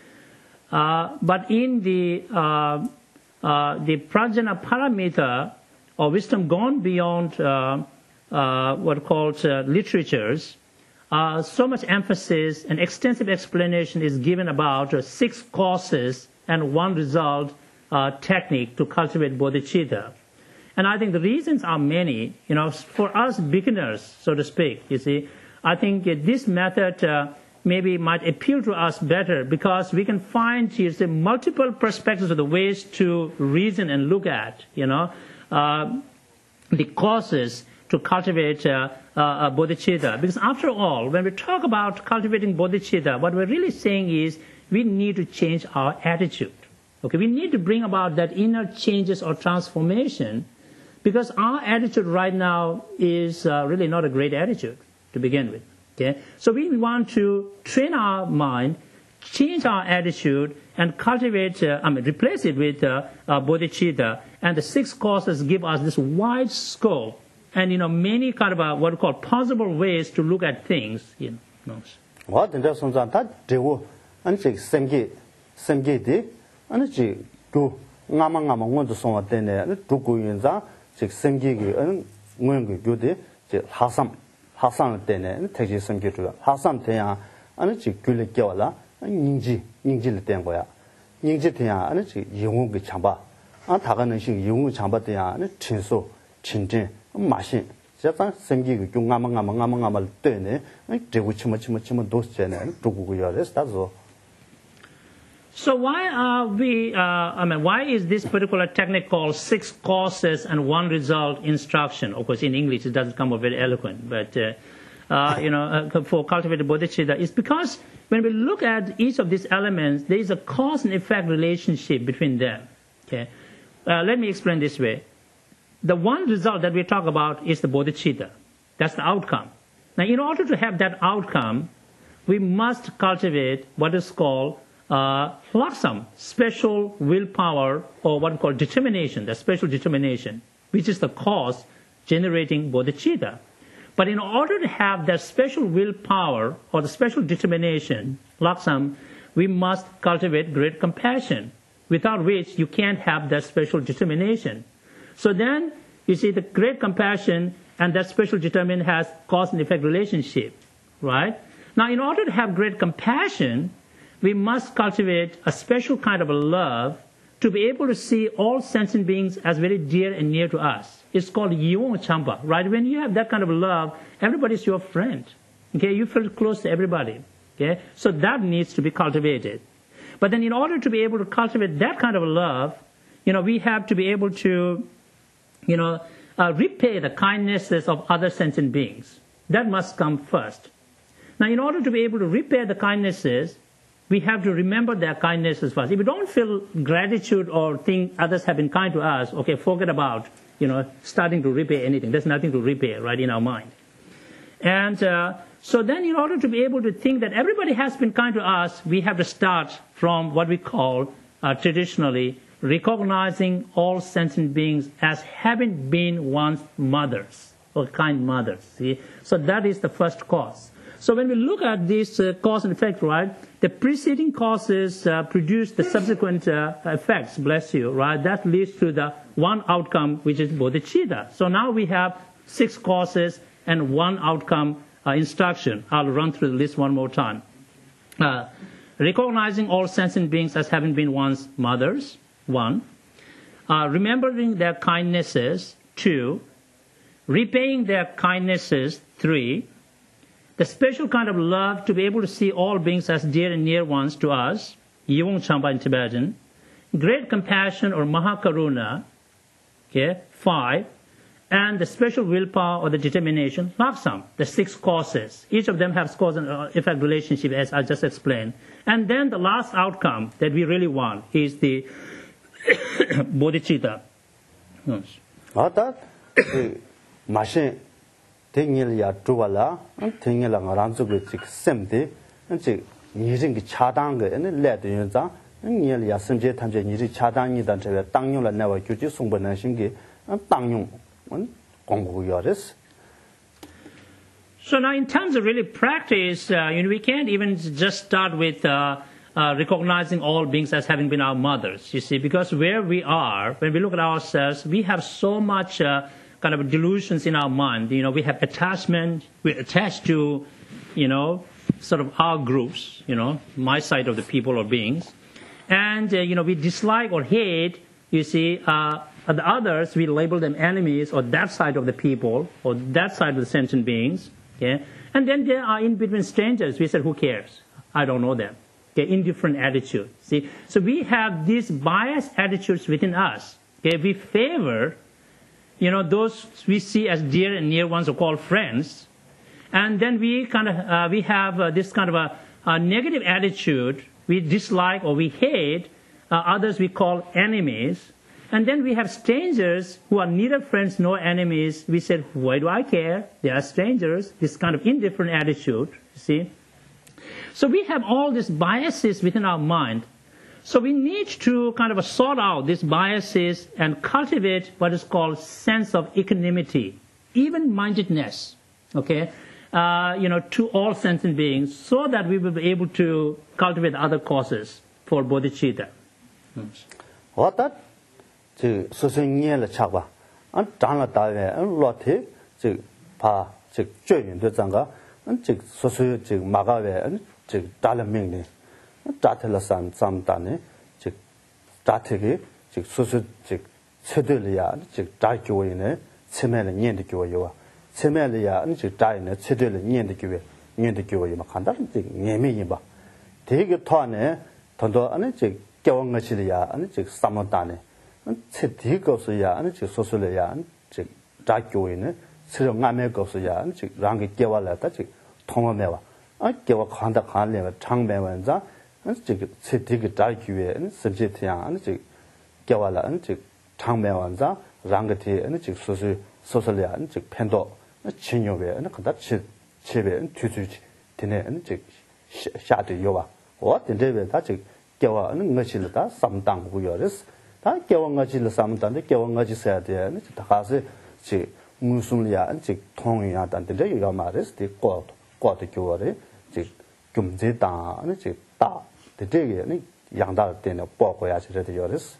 Uh, but in the uh, uh, the Prajna Paramita, or wisdom gone beyond uh, uh, what are called uh, literatures, uh, so much emphasis and extensive explanation is given about uh, six causes and one result uh, technique to cultivate bodhicitta. And I think the reasons are many. You know, for us beginners, so to speak, you see, I think uh, this method uh, maybe might appeal to us better because we can find, you see, multiple perspectives of the ways to reason and look at, you know, uh, the causes to cultivate uh, uh, bodhicitta. Because after all, when we talk about cultivating bodhicitta, what we're really saying is we need to change our attitude. Okay, we need to bring about that inner changes or transformation. Because our attitude right now is uh, really not a great attitude to begin with. Okay? So we want to train our mind, change our attitude and cultivate, uh, I mean, replace it with uh, uh, bodhicitta. And the six courses give us this wide scope and, you know, many kind of uh, what we call possible ways to look at things. You know. What in the songs are that they will and take same gate, same gate, and she do Namanga want to song at then, to go in that, take same gig, and when we go there, Hassam, Hassan then, and take you some gate to Hassan Tea, and she could let Gala, and Ninji, Ninji Tengoya. Ninji Tea, and she Yung Chamba, and Taganation Yung Chamba Tea, and Chinso, Chinjin, Machine. Just same gig, you Namanga Mamma Tene, and they which much much more those channel to go your rest, that's all. So why are we, uh, I mean, why is this particular technique called six causes and one result instruction? Of course, in English, it doesn't come out very eloquent, but, uh, uh, you know, uh, for cultivated bodhicitta, it's because when we look at each of these elements, there is a cause and effect relationship between them, okay? Uh, let me explain this way. The one result that we talk about is the bodhicitta. That's the outcome. Now, in order to have that outcome, we must cultivate what is called Uh, laksam, special willpower, or what we call determination, the special determination, which is the cause generating bodhicitta. But in order to have that special willpower or the special determination, laksam, we must cultivate great compassion, without which you can't have that special determination. So then, you see, the great compassion and that special determination has cause and effect relationship, right? Now, in order to have great compassion, we must cultivate a special kind of a love to be able to see all sentient beings as very dear and near to us. It's called Yung Champa, right? When you have that kind of love, everybody's your friend. Okay, you feel close to everybody. Okay, so that needs to be cultivated. But then in order to be able to cultivate that kind of love, you know, we have to be able to, you know, uh, repay the kindnesses of other sentient beings. That must come first. Now, in order to be able to repay the kindnesses, we have to remember their kindnesses first. If we don't feel gratitude or think others have been kind to us, okay, forget about, you know, starting to repay anything. There's nothing to repay, right, in our mind. And uh, so then in order to be able to think that everybody has been kind to us, we have to start from what we call uh, traditionally recognizing all sentient beings as having been once mothers or kind mothers. See? So that is the first cause. So when we look at this uh, cause and effect, right, the preceding causes uh, produce the subsequent uh, effects, bless you, right? That leads to the one outcome, which is bodhicitta. So now we have six causes and one outcome uh, instruction. I'll run through the list one more time. Uh, recognizing all sentient beings as having been once mothers, one. Uh, remembering their kindnesses, two. Repaying their kindnesses, three. The special kind of love to be able to see all beings as dear and near ones to us, Yung Champa in Tibetan. Great compassion or Mahakaruna, okay, five. And the special willpower or the determination, laksam, the six causes. Each of them has cause and effect relationship, as I just explained. And then the last outcome that we really want is the bodhicitta. Yes. Machine. 땡일이야 두발라 땡일랑 알안주고 직 셈데 즉 니링기 차단거 레드연자 니엘이야 심제 탐제 니리 차단이다 저게 땅용을 내와 규지 송번한 신기 땅용 공부요레스. So now in terms of really practice, uh, you know, we can't even just start with uh, uh, recognizing all beings as having been our mothers, you see, because where we are, when we look at ourselves, we have so much uh, kind of delusions in our mind. You know, we have attachment, we're attached to, you know, sort of our groups, you know, my side of the people or beings. And, uh, you know, we dislike or hate, you see, uh, the others, we label them enemies or that side of the people or that side of the sentient beings. Okay? And then there are in between strangers, we said, who cares? I don't know them. Okay? Indifferent attitude. See? So we have these biased attitudes within us. Okay? We favor, you know, those we see as dear and near ones or called friends, and then we kind of uh, we have uh, this kind of a, a negative attitude. We dislike or we hate uh, others we call enemies, and then we have strangers who are neither friends nor enemies. We said, why do I care? They are strangers. This kind of indifferent attitude, you see. So we have all these biases within our mind. So we need to kind of sort out these biases and cultivate what is called sense of equanimity, even-mindedness, okay, uh, you know, to all sentient beings, so that we will be able to cultivate other causes for bodhicitta. What that? To so so near the chapa, and down the dive, and lot to pa, to join the zanga, and to so so to magave, and to dalaming. Datela san sam dane, to dategi, to so so to sedelia, to die join, semel and yen the joy. Semelia, and to die in a sedel and yen the joy, yen the joy, Macanda, Yemiba. Take a tonne, Tondo, and to Gawangasilia, and to Samodane. And said he goes a yarn, to Sosolia, and to die join, Siramame goes a yarn, to Rangi Gawala, to Tomamela. I give a contact handling a tongue memory. And to take a dark you and subject and to Gawala and to tongue mewanza, Rangati and to Sosolia and to Pendo, a chinove and a conduct chive and tutu tine and to shot yoa. What in David that Gawa and Machilda, some down who yours. That Gawangachil some done the Gawangaji said and to Takase, she Musulia and to Tongia and the day you maris, the court, court the cure, the Gumzita and the da. The day young dad in a pork way as yours.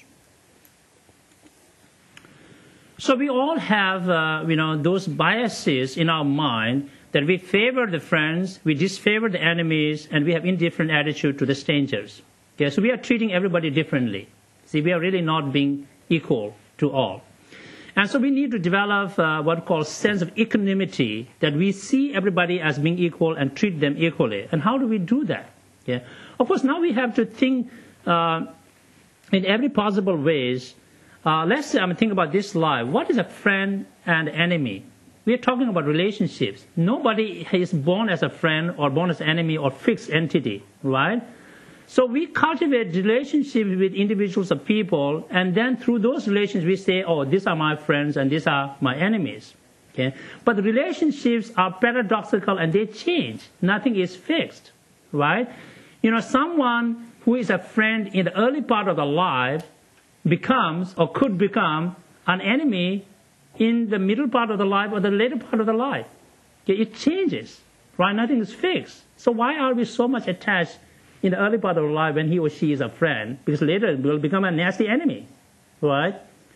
So we all have, uh, you know, those biases in our mind that we favor the friends, we disfavor the enemies, and we have indifferent attitude to the strangers. Okay, so we are treating everybody differently. See, we are really not being equal to all. And so we need to develop uh, what we call sense of equanimity, that we see everybody as being equal and treat them equally. And how do we do that? Yeah. Of course, now we have to think uh, in every possible ways. Uh, let's say, I mean, think about this life. What is a friend and enemy? We are talking about relationships. Nobody is born as a friend or born as an enemy or fixed entity, right? So we cultivate relationships with individuals or people, and then through those relations we say, oh, these are my friends and these are my enemies. Okay? But the relationships are paradoxical and they change. Nothing is fixed, right? You know, someone who is a friend in the early part of the life becomes or could become an enemy in the middle part of the life or the later part of the life. Okay, it changes, right? Nothing is fixed. So why are we so much attached in the early part of life when he or she is a friend? Because later it will become a nasty enemy, right?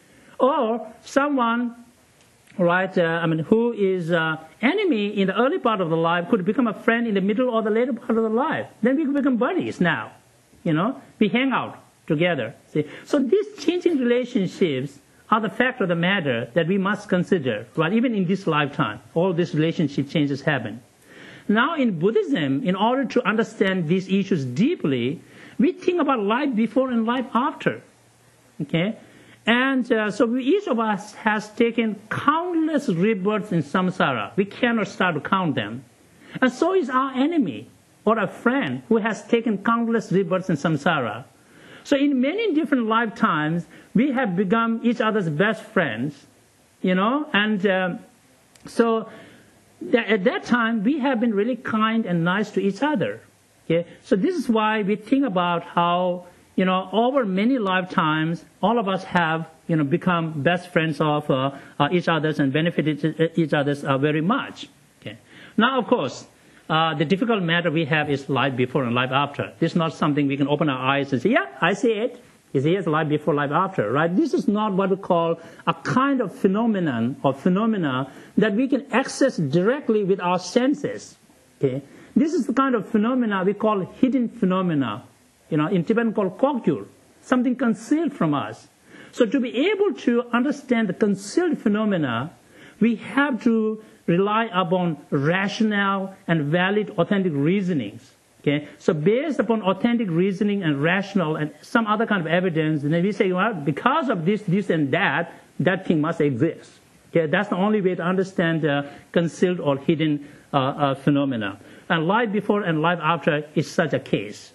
Or someone, right, uh, I mean, who is an enemy in the early part of the life could become a friend in the middle or the later part of the life. Then we could become buddies now, you know? We hang out together. See? So these changing relationships are the fact of the matter that we must consider, right? Even in this lifetime, all these relationship changes happen. Now in Buddhism, in order to understand these issues deeply, we think about life before and life after, okay? And uh, so we, each of us has taken countless rebirths in samsara. We cannot start to count them. And so is our enemy or a friend who has taken countless rebirths in samsara. So in many different lifetimes, we have become each other's best friends, you know, and um, so th- at that time, we have been really kind and nice to each other. Okay? So this is why we think about how, you know, over many lifetimes, all of us have, you know, become best friends of uh, uh, each other's and benefited each other's uh, very much. Okay? Now, of course, uh, the difficult matter we have is life before and life after. This is not something we can open our eyes and say, yeah, I see it. You see, it's life before, life after, right? This is not what we call a kind of phenomenon or phenomena that we can access directly with our senses. Okay? This is the kind of phenomena we call hidden phenomena. You know, in Tibetan called kokyul, something concealed from us. So to be able to understand the concealed phenomena, we have to rely upon rational and valid authentic reasonings. Okay? So based upon authentic reasoning and rational and some other kind of evidence, then we say, well, because of this, this and that, that thing must exist. Okay? That's the only way to understand uh, concealed or hidden uh, uh, phenomena. And life before and life after is such a case.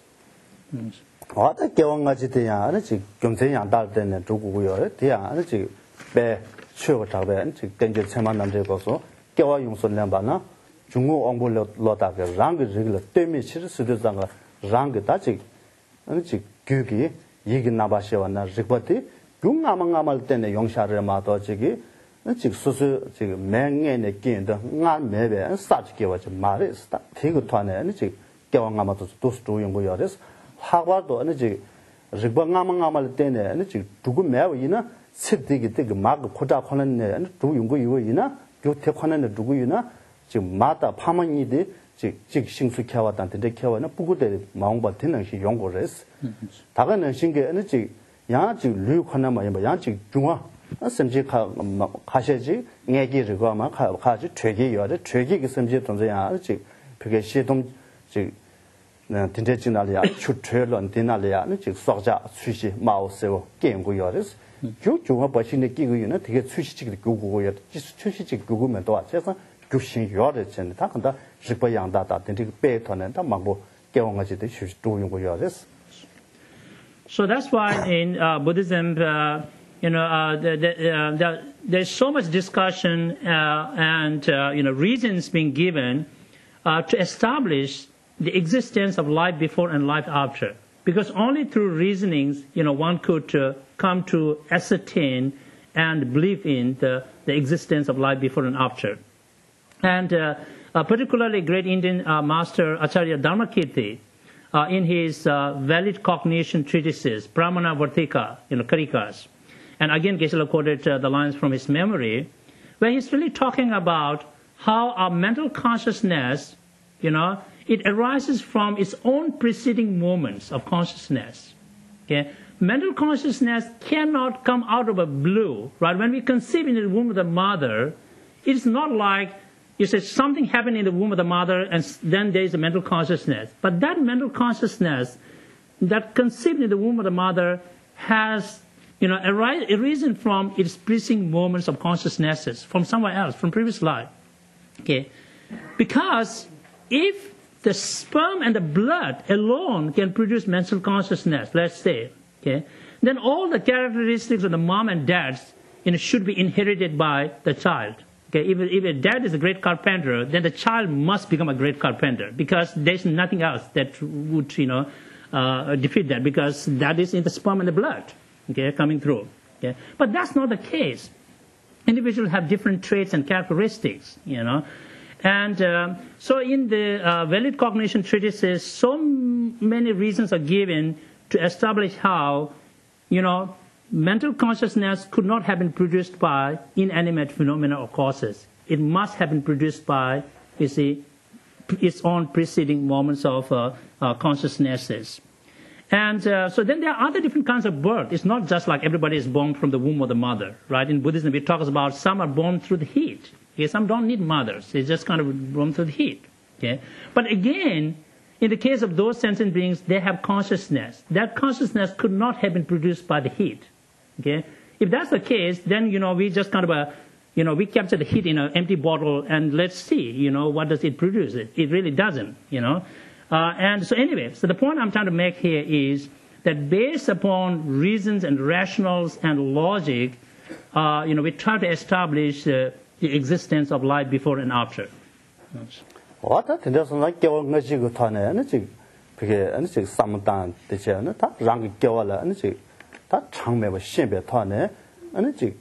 What a Gawangajitiya, and it's Gumtian Dalton and Tugu, Tia, and it's Bear, Church, and Genji Seman and Jacoso, Gawa Yunson Lambana, 중국 옹보 로다가 랑그 리글 때문에 실수도장가 랑그 다직 아니 지 교기 얘기 나바시와나 리버티 중아망아말 때네 용샤를 마도 지기 즉 소소 지금 맹에네 끼인데 나 매배 사지게 와서 말했다 되고团에 아니 지 겨왕아마도 도스 도용 거 여래서 하와도 아니 지 리버가망아말 때네 아니 지 두고 매위나 셋되게 되게 막 고다 kho는네 아니 도용 거 이거이나 교태 kho는네 누구이나 지금 마다 파만이데 즉 싱수 켜왔다는데 켜와는 부구대 마음바 되는 시 연구를 했어. 다가는 신게 어느 즉 양지 류 kho나마 뭐 양지 중화甚至가 가셔지 얘기를 아마 가지 되게 여러 되게甚至동자야 즉 그게 시동 즉 딘데진알이야 추트런 디날이야 즉 속자 수시 마우스고 게임고 여러스 주 중화 버신의 끼고는 되게 수시직 그거고요. 수시직 그거면 또 와서 교신 요르전 다 근데 직접 양다다 된 배터는 다 막고 개원가지도 도용 거 여러스. So that's why in uh, Buddhism, uh, you know, uh, the, the, uh, the, there's so much discussion uh, and uh, you know reasons being given uh, to establish the existence of life before and life after. Because only through reasonings, you know, one could uh, come to ascertain and believe in the, the existence of life before and after. And uh, uh, particularly great Indian uh, master Acharya Dharmakirti, uh, in his uh, valid cognition treatises, Pramana Vartika, you know, Karikas, and again Geshe-la quoted uh, the lines from his memory, where he's really talking about how our mental consciousness, you know, it arises from its own preceding moments of consciousness. Okay? Mental consciousness cannot come out of a blue, right? When we conceive in the womb of the mother, it's not like you say something happened in the womb of the mother and then there is a mental consciousness. But that mental consciousness that conceived in the womb of the mother has, you know, arisen from its preceding moments of consciousnesses from somewhere else, from previous life. Okay? Because if the sperm and the blood alone can produce mental consciousness, let's say, okay, then all the characteristics of the mom and dads, you know, should be inherited by the child. Okay, if, if a dad is a great carpenter, then the child must become a great carpenter because there's nothing else that would, you know, uh, defeat that because that is in the sperm and the blood, okay, coming through. Okay, but that's not the case. Individuals have different traits and characteristics, you know. And um, so in the uh, valid cognition treatises, so many reasons are given to establish how, you know, mental consciousness could not have been produced by inanimate phenomena or causes. It must have been produced by, you see, its own preceding moments of uh, uh, consciousnesses. And uh, so then there are other different kinds of birth. It's not just like everybody is born from the womb of the mother, right? In Buddhism, we talk about some are born through the heat. Okay? Some don't need mothers. They just kind of born through the heat. Okay? But again, in the case of those sentient beings, they have consciousness. That consciousness could not have been produced by the heat. Okay? If that's the case, then, you know, we just kind of, a, you know, we capture the heat in an empty bottle and let's see, you know, what does it produce? It, it really doesn't, you know. Uh, and so anyway, so the point I'm trying to make here is that based upon reasons and rationals and logic, uh, you know, we try to establish uh, the existence of life before and after. What that is like going to go to an energy. Because it's sometimes the channel, that rank Gawala energy. 다 장매와 신배 타네 아니지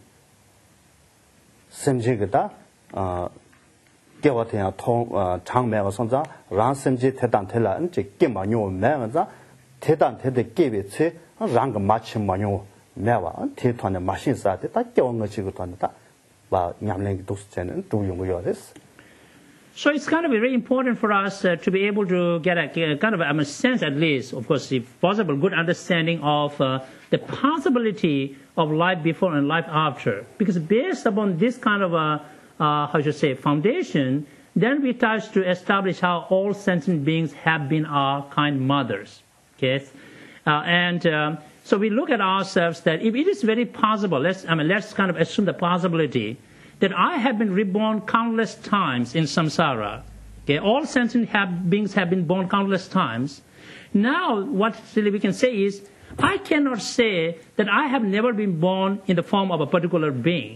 심지가 어 개와태야 통 장매와 선자 란심지 대단 될라 아니지 깨마뇨 매가자 대단 대대 깨베체 랑가 마치 마뇨 매와 대탄의 마신사데 다 깨원 것이고 탄다 바 냠랭이 도스체는 두용고요레스. So it's kind of very important for us uh, to be able to get a, a kind of a, a sense, at least, of course, if possible, good understanding of uh, the possibility of life before and life after. Because based upon this kind of a, uh, how should I say, foundation, then we try to establish how all sentient beings have been our kind mothers. Okay, uh, and um, so we look at ourselves that if it is very possible, let's I mean let's kind of assume the possibility that I have been reborn countless times in samsara. Okay, all sentient have, beings have been born countless times. Now, what really we can say is, I cannot say that I have never been born in the form of a particular being.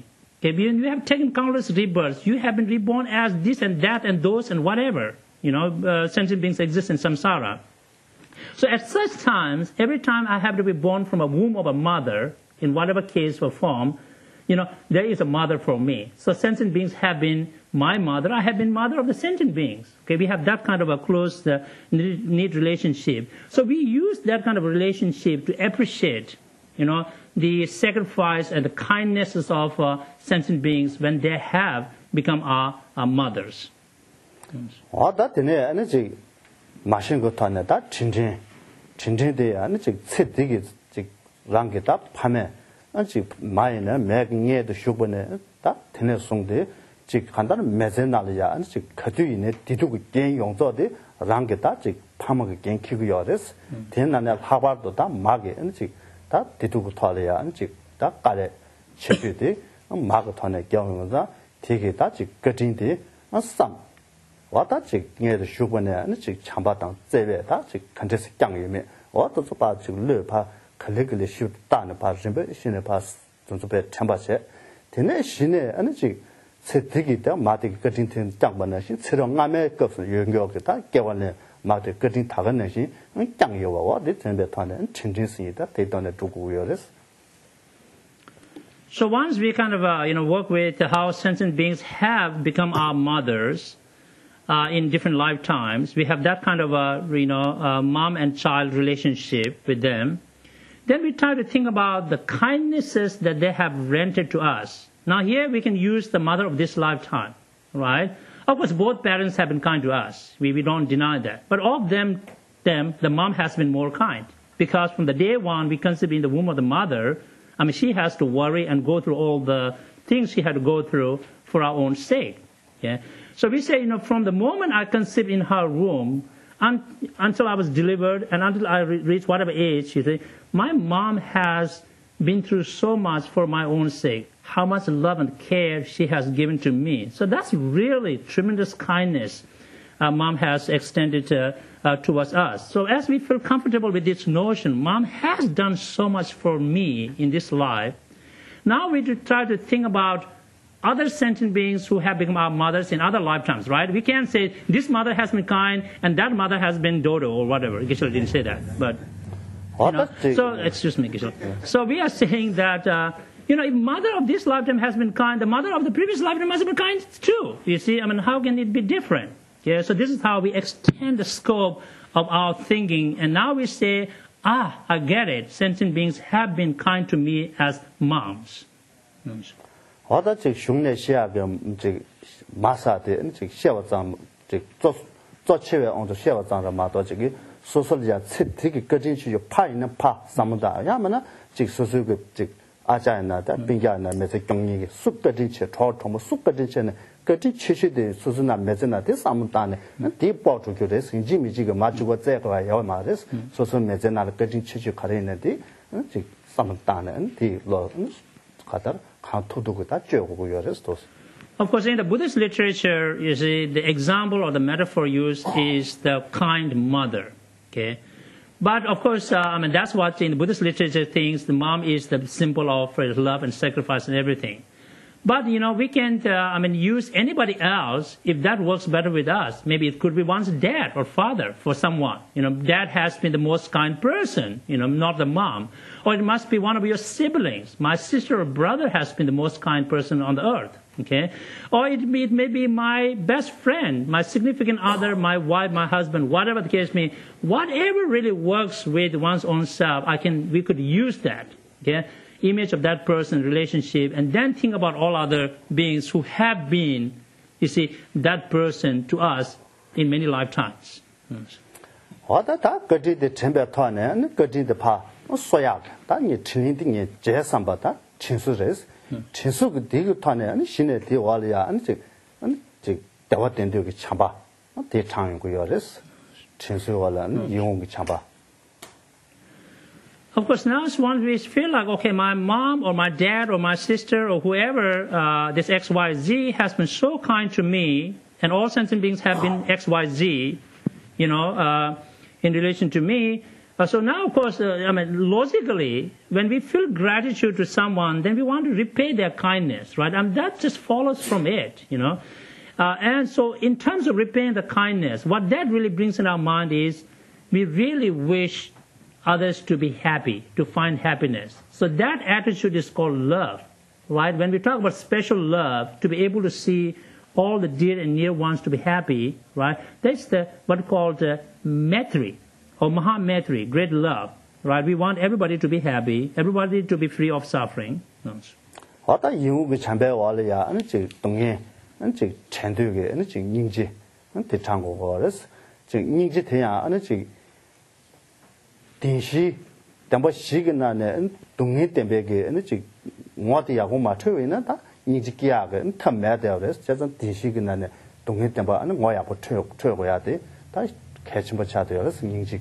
Okay, you have taken countless rebirths. You have been reborn as this and that and those and whatever. You know, uh, sentient beings exist in samsara. So at such times, every time I have to be born from a womb of a mother, in whatever case or form, you know, there is a mother for me. So sentient beings have been my mother. I have been mother of the sentient beings. Okay, we have that kind of a close uh, need relationship. So we use that kind of relationship to appreciate, you know, the sacrifice and the kindnesses of uh, sentient beings when they have become our, our mothers. Oh, that in there, energy. Machine go to ne da chin chin chin chin de ya ne chi cit de gi chi rang ge da pa me an chi mai ne me nge de shu bo ne da tene song de chi kan da me zen na le ya an chi ka du yi ne di du ge gen yong zo de rang ge da chi pa ma ge gen ki gu yo des ten na ne ha ba do da ma ge an chi da di du gu to le ya an chi da ka le chi ju de ma ge to ne gyao yong za ti ge da chi ge jin de an sam 와다 즉 녀의 슈번에 즉 참바당 제외다 즉 컨텐츠 강이면 와도 봐 지금 르파 클릭을 슈다는 봐 신배 신의 봐 좀좀배 참바세 되네 신의 아니 즉 세득이 때 마득 거진텐 짱번에 신 처럼 남의 것을 연결하겠다 개원에 마득 거진 다가는 신 짱이와 와데 전배 타는 진진스이다 대단에 두고 요레스. So once we kind of uh, you know work with how sentient beings have become our mothers Uh, in different lifetimes, we have that kind of a, you know, uh, mom and child relationship with them. Then we try to think about the kindnesses that they have rendered to us. Now here we can use the mother of this lifetime, right? Of course, both parents have been kind to us. We, we don't deny that. But of them, them, the mom has been more kind. Because from the day one we conceived in the womb of the mother, I mean, she has to worry and go through all the things she had to go through for our own sake. Yeah. So we say, you know, from the moment I conceived in her womb un- until I was delivered and until I re- reached whatever age, you see, my mom has been through so much for my own sake, how much love and care she has given to me. So that's really tremendous kindness uh, mom has extended uh, uh, towards us. So as we feel comfortable with this notion, mom has done so much for me in this life. Now we try to think about other sentient beings who have become our mothers in other lifetimes, right? We can't say this mother has been kind and that mother has been Dodo or whatever. Gishel didn't say that, but you know, so excuse me, Gishel. So we are saying that uh, you know, if mother of this lifetime has been kind, the mother of the previous lifetime must have been kind too. You see, I mean, how can it be different? Yeah. So this is how we extend the scope of our thinking, and now we say, ah, I get it. Sentient beings have been kind to me as moms. 어다 즉 흉내 시야금 즉 마사데 즉 시야장 즉做做切on 就 시야장 的嘛到这个说说的这这个个进去就怕人怕什么的要么呢这说说个这阿家呢的并家呢没这中医个数个进去超超么数个进去呢个进去去的说是那没这那的什么大呢那第包出去的是几米这个嘛就我这个要嘛的说是没这那个进去去看的呢的嗯这什么大呢的了嗯看到 Of course, in the Buddhist literature, you see, the example or the metaphor used is the kind mother. Okay, but of course, uh, I mean that's what in the Buddhist literature thinks the mom is the symbol of love and sacrifice and everything. But you know, we can't, uh, I mean, use anybody else if that works better with us. Maybe it could be one's dad or father for someone. You know, dad has been the most kind person, you know, not the mom. Or it must be one of your siblings. My sister or brother has been the most kind person on the earth. Okay? Or it may, it may be my best friend, my significant other, my wife, my husband, whatever the case may be. Whatever really works with one's own self, I can, we could use that. Okay? Image of that person, relationship, and then think about all other beings who have been, you see, that person to us in many lifetimes. Yes. Of course, now it's one we feel like, okay, my mom or my dad or my sister or whoever, uh, this X Y Z has been so kind to me, and all sentient beings have been X Y Z, you know, uh, in relation to me. Uh, so now, of course, uh, I mean, logically, when we feel gratitude to someone, then we want to repay their kindness, right? And that just follows from it, you know. Uh, and so in terms of repaying the kindness, what that really brings in our mind is we really wish others to be happy, to find happiness. So that attitude is called love, right? When we talk about special love, to be able to see all the dear and near ones to be happy, right? That's the what called uh, Maitri, or Maha-Maitri, great love, right? We want everybody to be happy, everybody to be free of suffering. 어다 이유가 참배와려야 어느 지 동해 어느 지 전도게 어느 지 인지 어느 대창고고 그래서 지 인지 돼야 어느 지 대시 담보 시간에 동해 때문에 어느 지 뭐디야고 맞춰이나 다 인지 기야가 탐매돼요 그래서 제가 대시간에 동해 때문에 어느 뭐야고 틀 틀고야 돼. 다 개침 버쳐야 돼요. 그래서 인지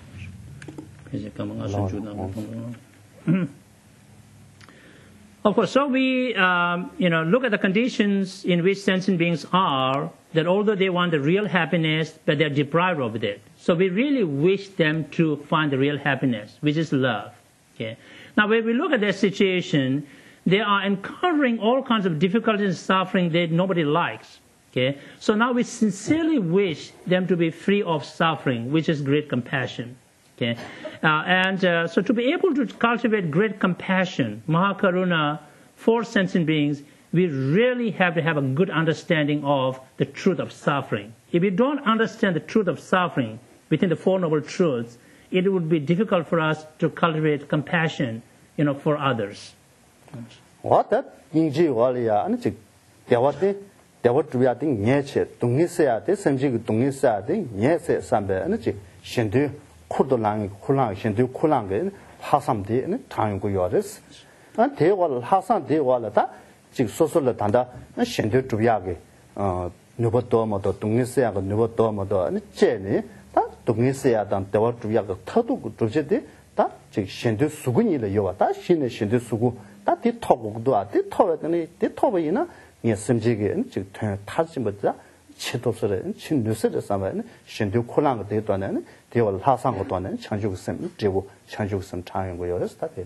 Of course, so we, um, you know, look at the conditions in which sentient beings are, that although they want the real happiness, but they're deprived of it. So we really wish them to find the real happiness, which is love. Okay. Now, when we look at their situation, they are encountering all kinds of difficulties and suffering that nobody likes. Okay. So now we sincerely wish them to be free of suffering, which is great compassion. Okay. Uh, and uh, so to be able to cultivate great compassion, Mahakaruna, for sentient beings, we really have to have a good understanding of the truth of suffering. If we don't understand the truth of suffering within the Four Noble Truths, it would be difficult for us to cultivate compassion, you know, for others. What that inji walia and chick dewate dewat reating neche, tungisate, semjig tungisate, yes, sambe and chick, shendu. 쿠도랑 쿨랑 신도 쿨랑게 하삼데 당연고 요레스 아 대월 하산 대월다 즉 소소를 단다 신도 주야게 어 누버도 뭐도 동네세야가 누버도 뭐도 제네 다 동네세야단 대월 주야가 터도 주제데 다즉 신도 수군이를 요다 신의 신도 수구 다 뒤터고도 아디 터베더니 뒤터베이나 예 심지게 즉 타지 못다 치도서를 친누스를 삼아는 신도 쿨랑게 되도는 대월 하상고도는 창조성 제고 창조성 창연고요서 다데.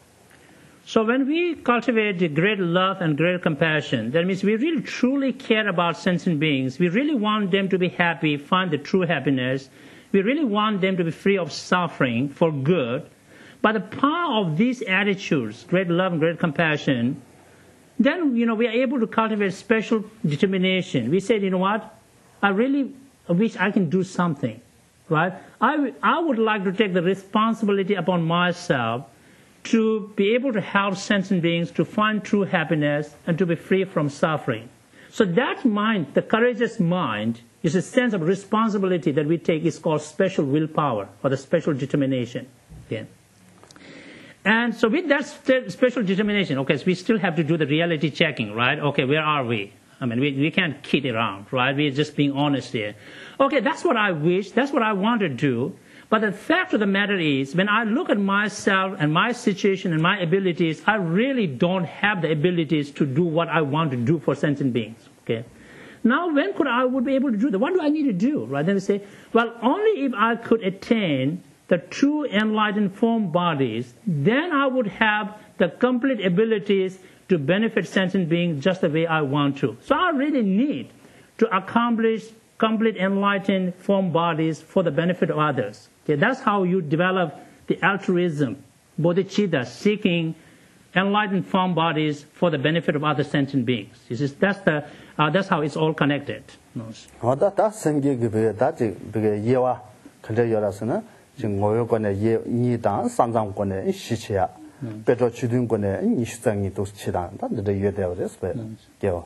So when we cultivate the great love and great compassion, that means we really truly care about sentient beings. We really want them to be happy, find the true happiness. We really want them to be free of suffering for good. By the power of these attitudes, great love and great compassion, then, you know, we are able to cultivate special determination. We said, you know what, I really wish I can do something, right? I, I would like to take the responsibility upon myself to be able to help sentient beings to find true happiness and to be free from suffering. So that mind, the courageous mind, is a sense of responsibility that we take is called special willpower or the special determination. Okay. And so with that special determination, okay, so we still have to do the reality checking, right? Okay, where are we? I mean, we, we can't kid around, right? We're just being honest here. Okay, that's what I wish, that's what I want to do. But the fact of the matter is, when I look at myself and my situation and my abilities, I really don't have the abilities to do what I want to do for sentient beings, okay? Now, when could I would be able to do that? What do I need to do, right? Then we say, well, only if I could attain the true enlightened form bodies, then I would have the complete abilities to benefit sentient beings just the way I want to. So I really need to accomplish complete enlightened form bodies for the benefit of others. Okay, that's how you develop the altruism, bodhicitta, seeking enlightened form bodies for the benefit of other sentient beings. This is, that's, the, uh, that's how it's all connected. Oh, that, that's the 지금 모여권의 예 이당 상장권의 시체야. 배조 주둔권의 이시장이 또 치단. 다들 이해되어 그래서 요.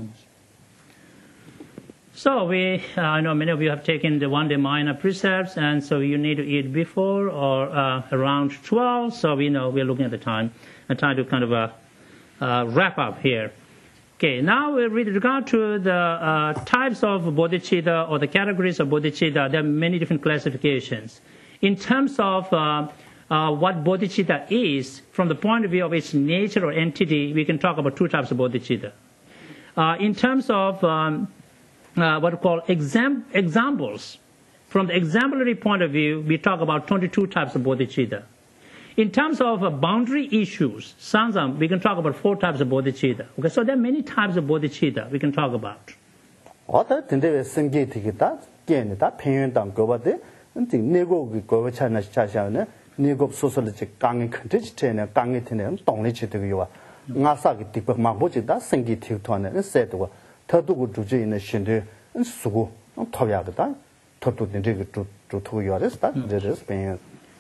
So we, uh, I know many of you have taken the one-day minor precepts, and so you need to eat before or uh, around twelve. So we know we're looking at the time and trying to kind of uh, uh, wrap up here. Okay, now with regard to the uh, types of bodhicitta or the categories of bodhicitta, there are many different classifications. In terms of uh, uh, what bodhicitta is, from the point of view of its nature or entity, we can talk about two types of bodhicitta. Uh, in terms of um, uh, what we call exam examples, from the exemplary point of view, we talk about twenty-two types of bodhicitta. In terms of uh, boundary issues, sanzam, we can talk about four types of bodhicitta. Okay, so there are many types of bodhicitta we can talk about. 어떤 근데 생기티기다 깨니다 평연당 거버데 근데 내고 그 차나 차샤네 내고 소설의 강의 컨텐츠네 강의 테네 동리치 되고요. 나사기 디버 마보지다 생기티토네 세도가 더두고 주제 있는 신들 수고 토야다 토도 되게 주토요레스다 데레스 pen.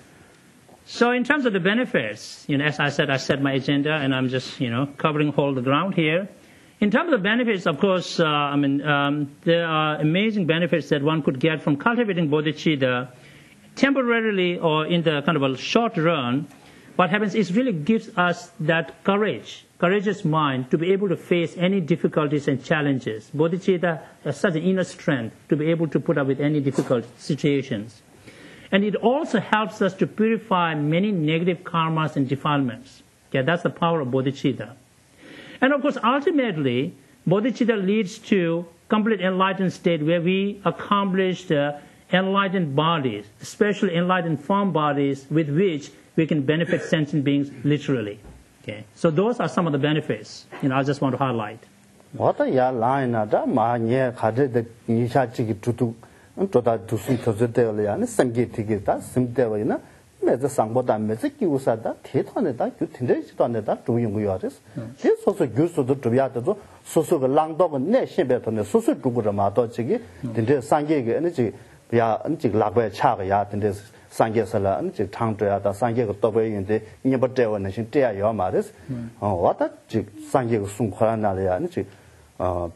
So in terms of the benefits, you know, as I said, I set my agenda and I'm just, you know, covering all the ground here. In terms of the benefits, of course, uh, I mean, um, there are amazing benefits that one could get from cultivating bodhicitta temporarily or in the kind of a short run. What happens is really gives us that courage, courageous mind to be able to face any difficulties and challenges. Bodhicitta has such an inner strength to be able to put up with any difficult situations. And it also helps us to purify many negative karmas and defilements. Okay, that's the power of bodhicitta. And of course, ultimately, bodhicitta leads to complete enlightened state where we accomplish uh, enlightened bodies, especially enlightened form bodies with which we can benefit sentient beings literally. Okay, so those are some of the benefits. You know, I just want to highlight. What are ya line at that? My near had the Nishachiki to to that to some to the Delian, some get ticket, some Delina. Meza sangboda meza kiusada tetoneda 그 tinde지도안에다 두용구요레스. 제 소소 교수도 두야도 소소 그 랑도가 내 신배도네 소소 두고를 마도지기 tin데 상계게 에너지 야 엔지 라베 차가야 tin데 상계설라 엔지 창도야다 상계가 또베인데 니버대원은 신 때야요 말레스. 어 왔다 지 상계가 순코라나야 엔지 어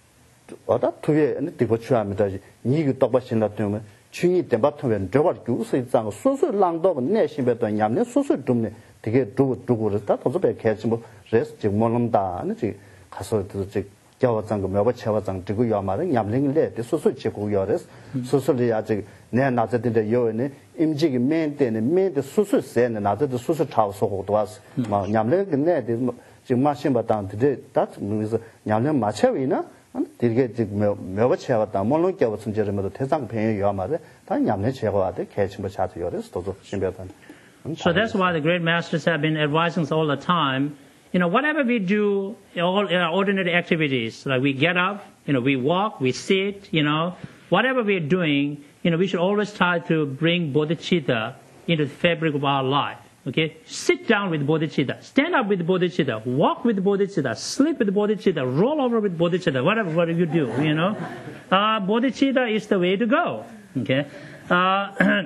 왔다 투에 엔지 디버추합니다. 니그 똑바신다 때문에 중이 대바토면 저걸 교수 입장 소소 랑도 내심에도 냠네 소소 좀 되게 두고 두고를 다 도저히 개지 뭐 레스 지금 몰른다 아니지 가서 저 겨워장 거 몇번 채워장 되고 요 말은 냠링래 소소 제고 요레스 소소리 아직 내 나자인데 요네 임직이 맨때네 맨때 소소 세네 나자도 소소 차고서고 도와서 막 냠링 근데 지금 마신 바탕데 다 그래서 냠링 마채위나 되게 지금 몇번 채웠다 몰론 겨워 순제르면도 대상 변이 요 말에 다 냠네 제거하되 개침을 자주 요레스 도저 신배단. So that's why the great masters have been advising us all the time. You know, whatever we do, all our ordinary activities, like we get up, you know, we walk, we sit, you know, whatever we're doing, you know, we should always try to bring bodhicitta into the fabric of our life. Okay, sit down with bodhicitta, stand up with bodhicitta, walk with bodhicitta, sleep with bodhicitta, roll over with bodhicitta, whatever, whatever you do, you know. Uh, bodhicitta is the way to go. Okay. Uh,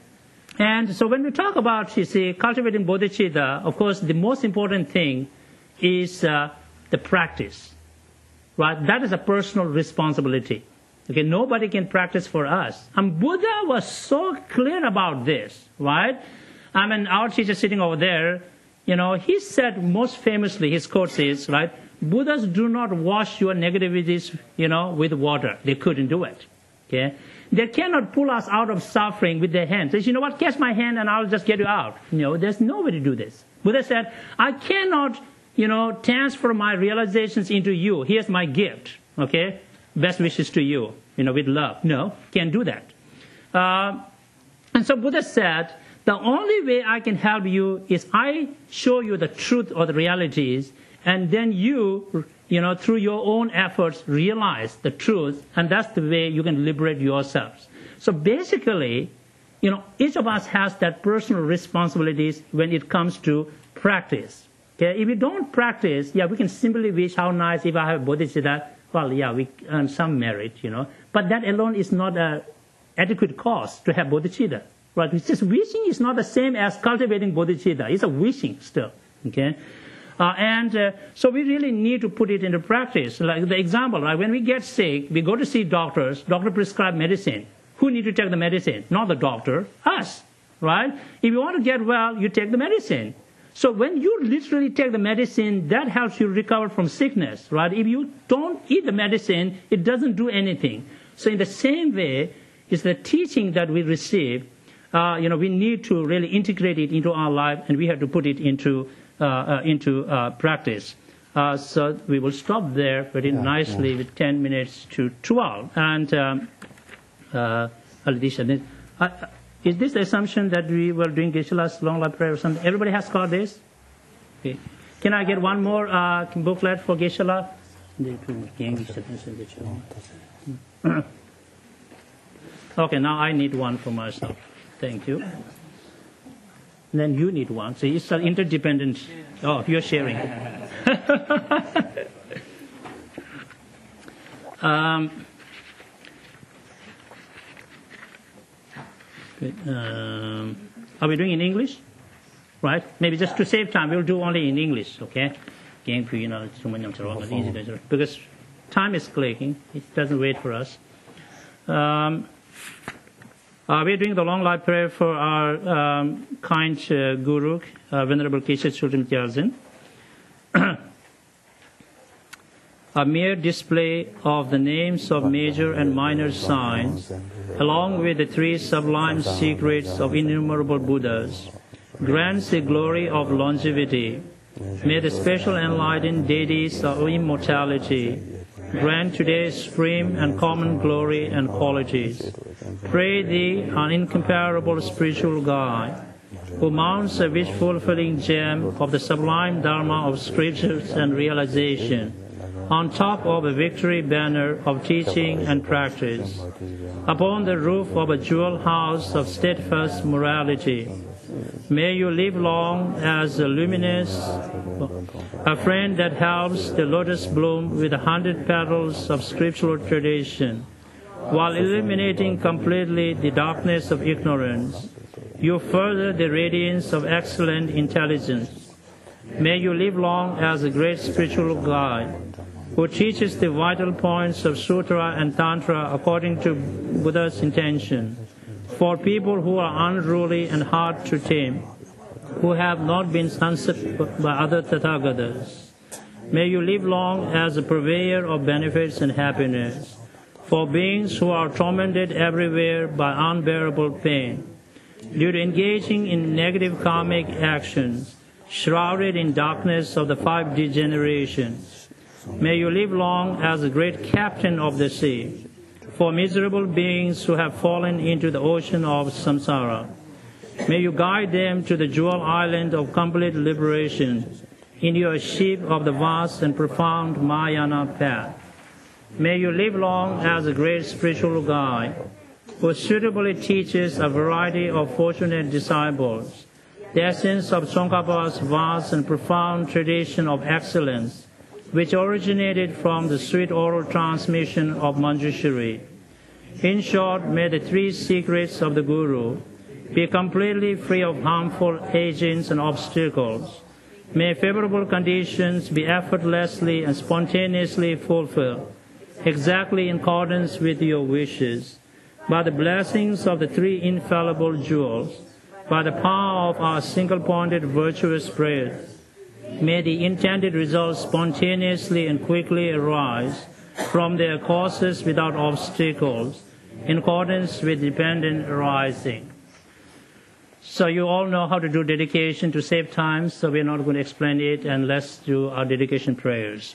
and so when we talk about, you see, cultivating bodhicitta, of course, the most important thing is uh, the practice, right? That is a personal responsibility. Okay, nobody can practice for us. And Buddha was so clear about this, right? I mean, our teacher sitting over there, you know, he said most famously, his quote is, right, Buddhas do not wash your negativities, you know, with water. They couldn't do it. Okay? They cannot pull us out of suffering with their hands. They say, you know what, catch my hand and I'll just get you out. You know, there's no way to do this. Buddha said, I cannot, you know, transfer my realizations into you. Here's my gift. Okay? Best wishes to you, you know, with love. No, can't do that. Uh, and so Buddha said, the only way I can help you is I show you the truth or the realities, and then you, you know, through your own efforts, realize the truth, and that's the way you can liberate yourselves. So basically, you know, each of us has that personal responsibilities when it comes to practice. Okay, if you don't practice, yeah, we can simply wish how nice if I have bodhicitta. Well, yeah, we earn some merit, you know, but that alone is not an adequate cause to have bodhicitta. Right? It's just wishing is not the same as cultivating bodhicitta. It's a wishing still. Okay? Uh, and uh, so we really need to put it into practice. Like the example, right? When we get sick, we go to see doctors. Doctor prescribe medicine. Who need to take the medicine? Not the doctor, us. Right? If you want to get well, you take the medicine. So when you literally take the medicine, that helps you recover from sickness. Right? If you don't eat the medicine, it doesn't do anything. So in the same way, it's the teaching that we receive. Uh, you know, we need to really integrate it into our life, and we have to put it into uh, uh, into uh, practice. Uh, so we will stop there very yeah, nicely yeah. with ten minutes to twelve. And um, uh, addition. Uh, is this the assumption that we were doing Geshe-la's long life prayer or something? Everybody has got this? Okay. Can I get one more uh, booklet for Geshe-la? Okay, now I need one for myself. Thank you. Then you need one. So it's an interdependent. Oh, you're sharing. um, good. Um, are we doing in English? Right? Maybe just to save time, we'll do only in English, okay? Because time is clicking. It doesn't wait for us. Um, Uh, we're doing the long life prayer for our um, kind uh, Guru, uh, Venerable Geshe Tsultrim Gyaltsen. A mere display of the names of major and minor signs, along with the three sublime secrets of innumerable Buddhas, grants the glory of longevity. May the special enlightened deities of immortality grant today supreme and common glory and qualities. Pray thee, an incomparable spiritual guide, who mounts a wish-fulfilling gem of the sublime Dharma of scriptures and realization, on top of a victory banner of teaching and practice, upon the roof of a jewel house of steadfast morality. May you live long as a luminous, a friend that helps the lotus bloom with a hundred petals of scriptural tradition, while illuminating completely the darkness of ignorance. You further the radiance of excellent intelligence. May you live long as a great spiritual guide, who teaches the vital points of Sutra and Tantra according to Buddha's intention, for people who are unruly and hard to tame, who have not been censored by other Tathagatas. May you live long as a purveyor of benefits and happiness, for beings who are tormented everywhere by unbearable pain, due to engaging in negative karmic actions, shrouded in darkness of the five degenerations. May you live long as a great captain of the sea, for miserable beings who have fallen into the ocean of samsara. May you guide them to the jewel island of complete liberation in your ship of the vast and profound Mahayana path. May you live long as a great spiritual guide, who suitably teaches a variety of fortunate disciples the essence of Tsongkhapa's vast and profound tradition of excellence, which originated from the sweet oral transmission of Manjushri. In short, may the three secrets of the Guru be completely free of harmful agents and obstacles. May favorable conditions be effortlessly and spontaneously fulfilled, exactly in accordance with your wishes, by the blessings of the three infallible jewels, by the power of our single-pointed virtuous prayers. May the intended results spontaneously and quickly arise from their causes without obstacles, in accordance with dependent arising. So you all know how to do dedication to save time, so we're not going to explain it, and let's do our dedication prayers.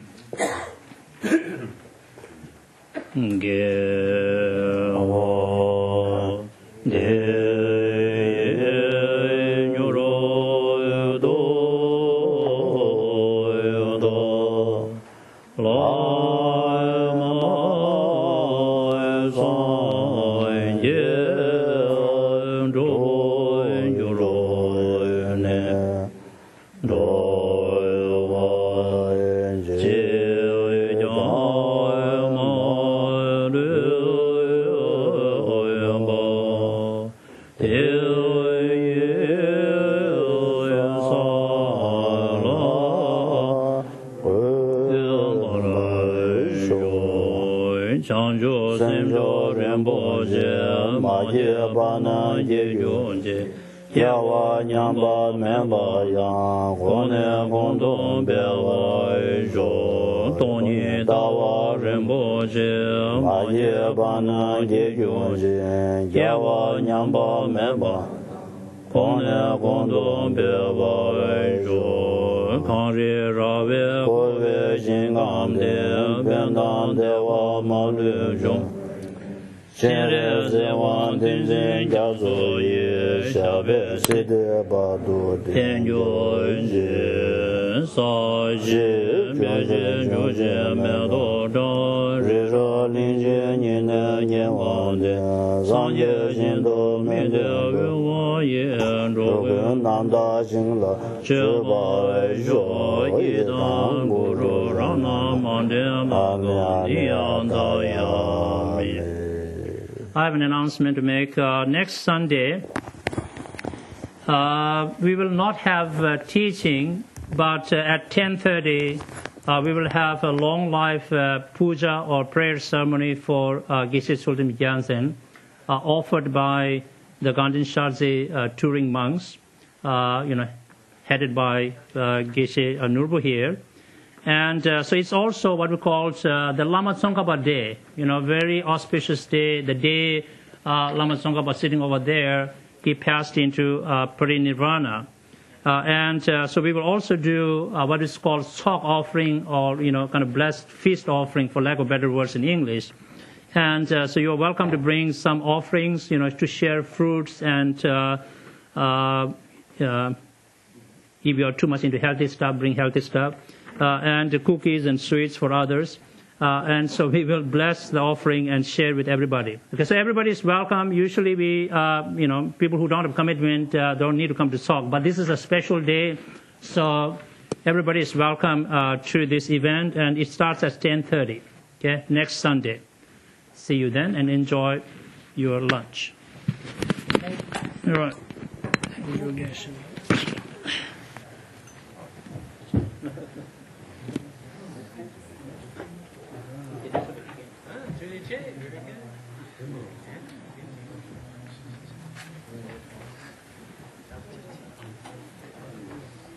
Yawa nyamba memba yang kone kondong bewa jo toni dawa rembo je ma ye bana ye yo je yawa nyamba memba kone kondong bewa jo kanri rawe kowe jingam de bendam dewa ma lu jong 今日在王天真家作业，下边谁的八度的天君人萨日边人主人没多长， 日说临界年的年王的上界心都没得我言如果南大行了，这把说一当不如让那忙的那个一样到呀米。 I have an announcement to make. Uh, next Sunday, uh, we will not have uh, teaching, but uh, at ten thirty, uh, we will have a long life uh, puja or prayer ceremony for uh, Geshe Sultan Gyansen, uh, offered by the Gandhin Sharji uh, touring monks, uh, you know, headed by uh, Geshe uh, Nurbu here. And uh, so it's also what we call uh, the Lama Tsongkhapa day, you know, very auspicious day. The day uh, Lama Tsongkhapa sitting over there, he passed into uh, parinirvana. Uh, and uh, so we will also do uh, what is called Sok offering, or, you know, kind of blessed feast offering, for lack of better words in English. And uh, so you're welcome to bring some offerings, you know, to share fruits and uh, uh, uh, if you are too much into healthy stuff, bring healthy stuff. Uh, and the cookies and sweets for others. Uh, and so we will bless the offering and share with everybody. Okay, so everybody is welcome. Usually we, uh, you know, people who don't have commitment uh, don't need to come to Sok. But this is a special day, so everybody is welcome uh, to this event. And it starts at ten thirty, okay, next Sunday. See you then and enjoy your lunch. All right.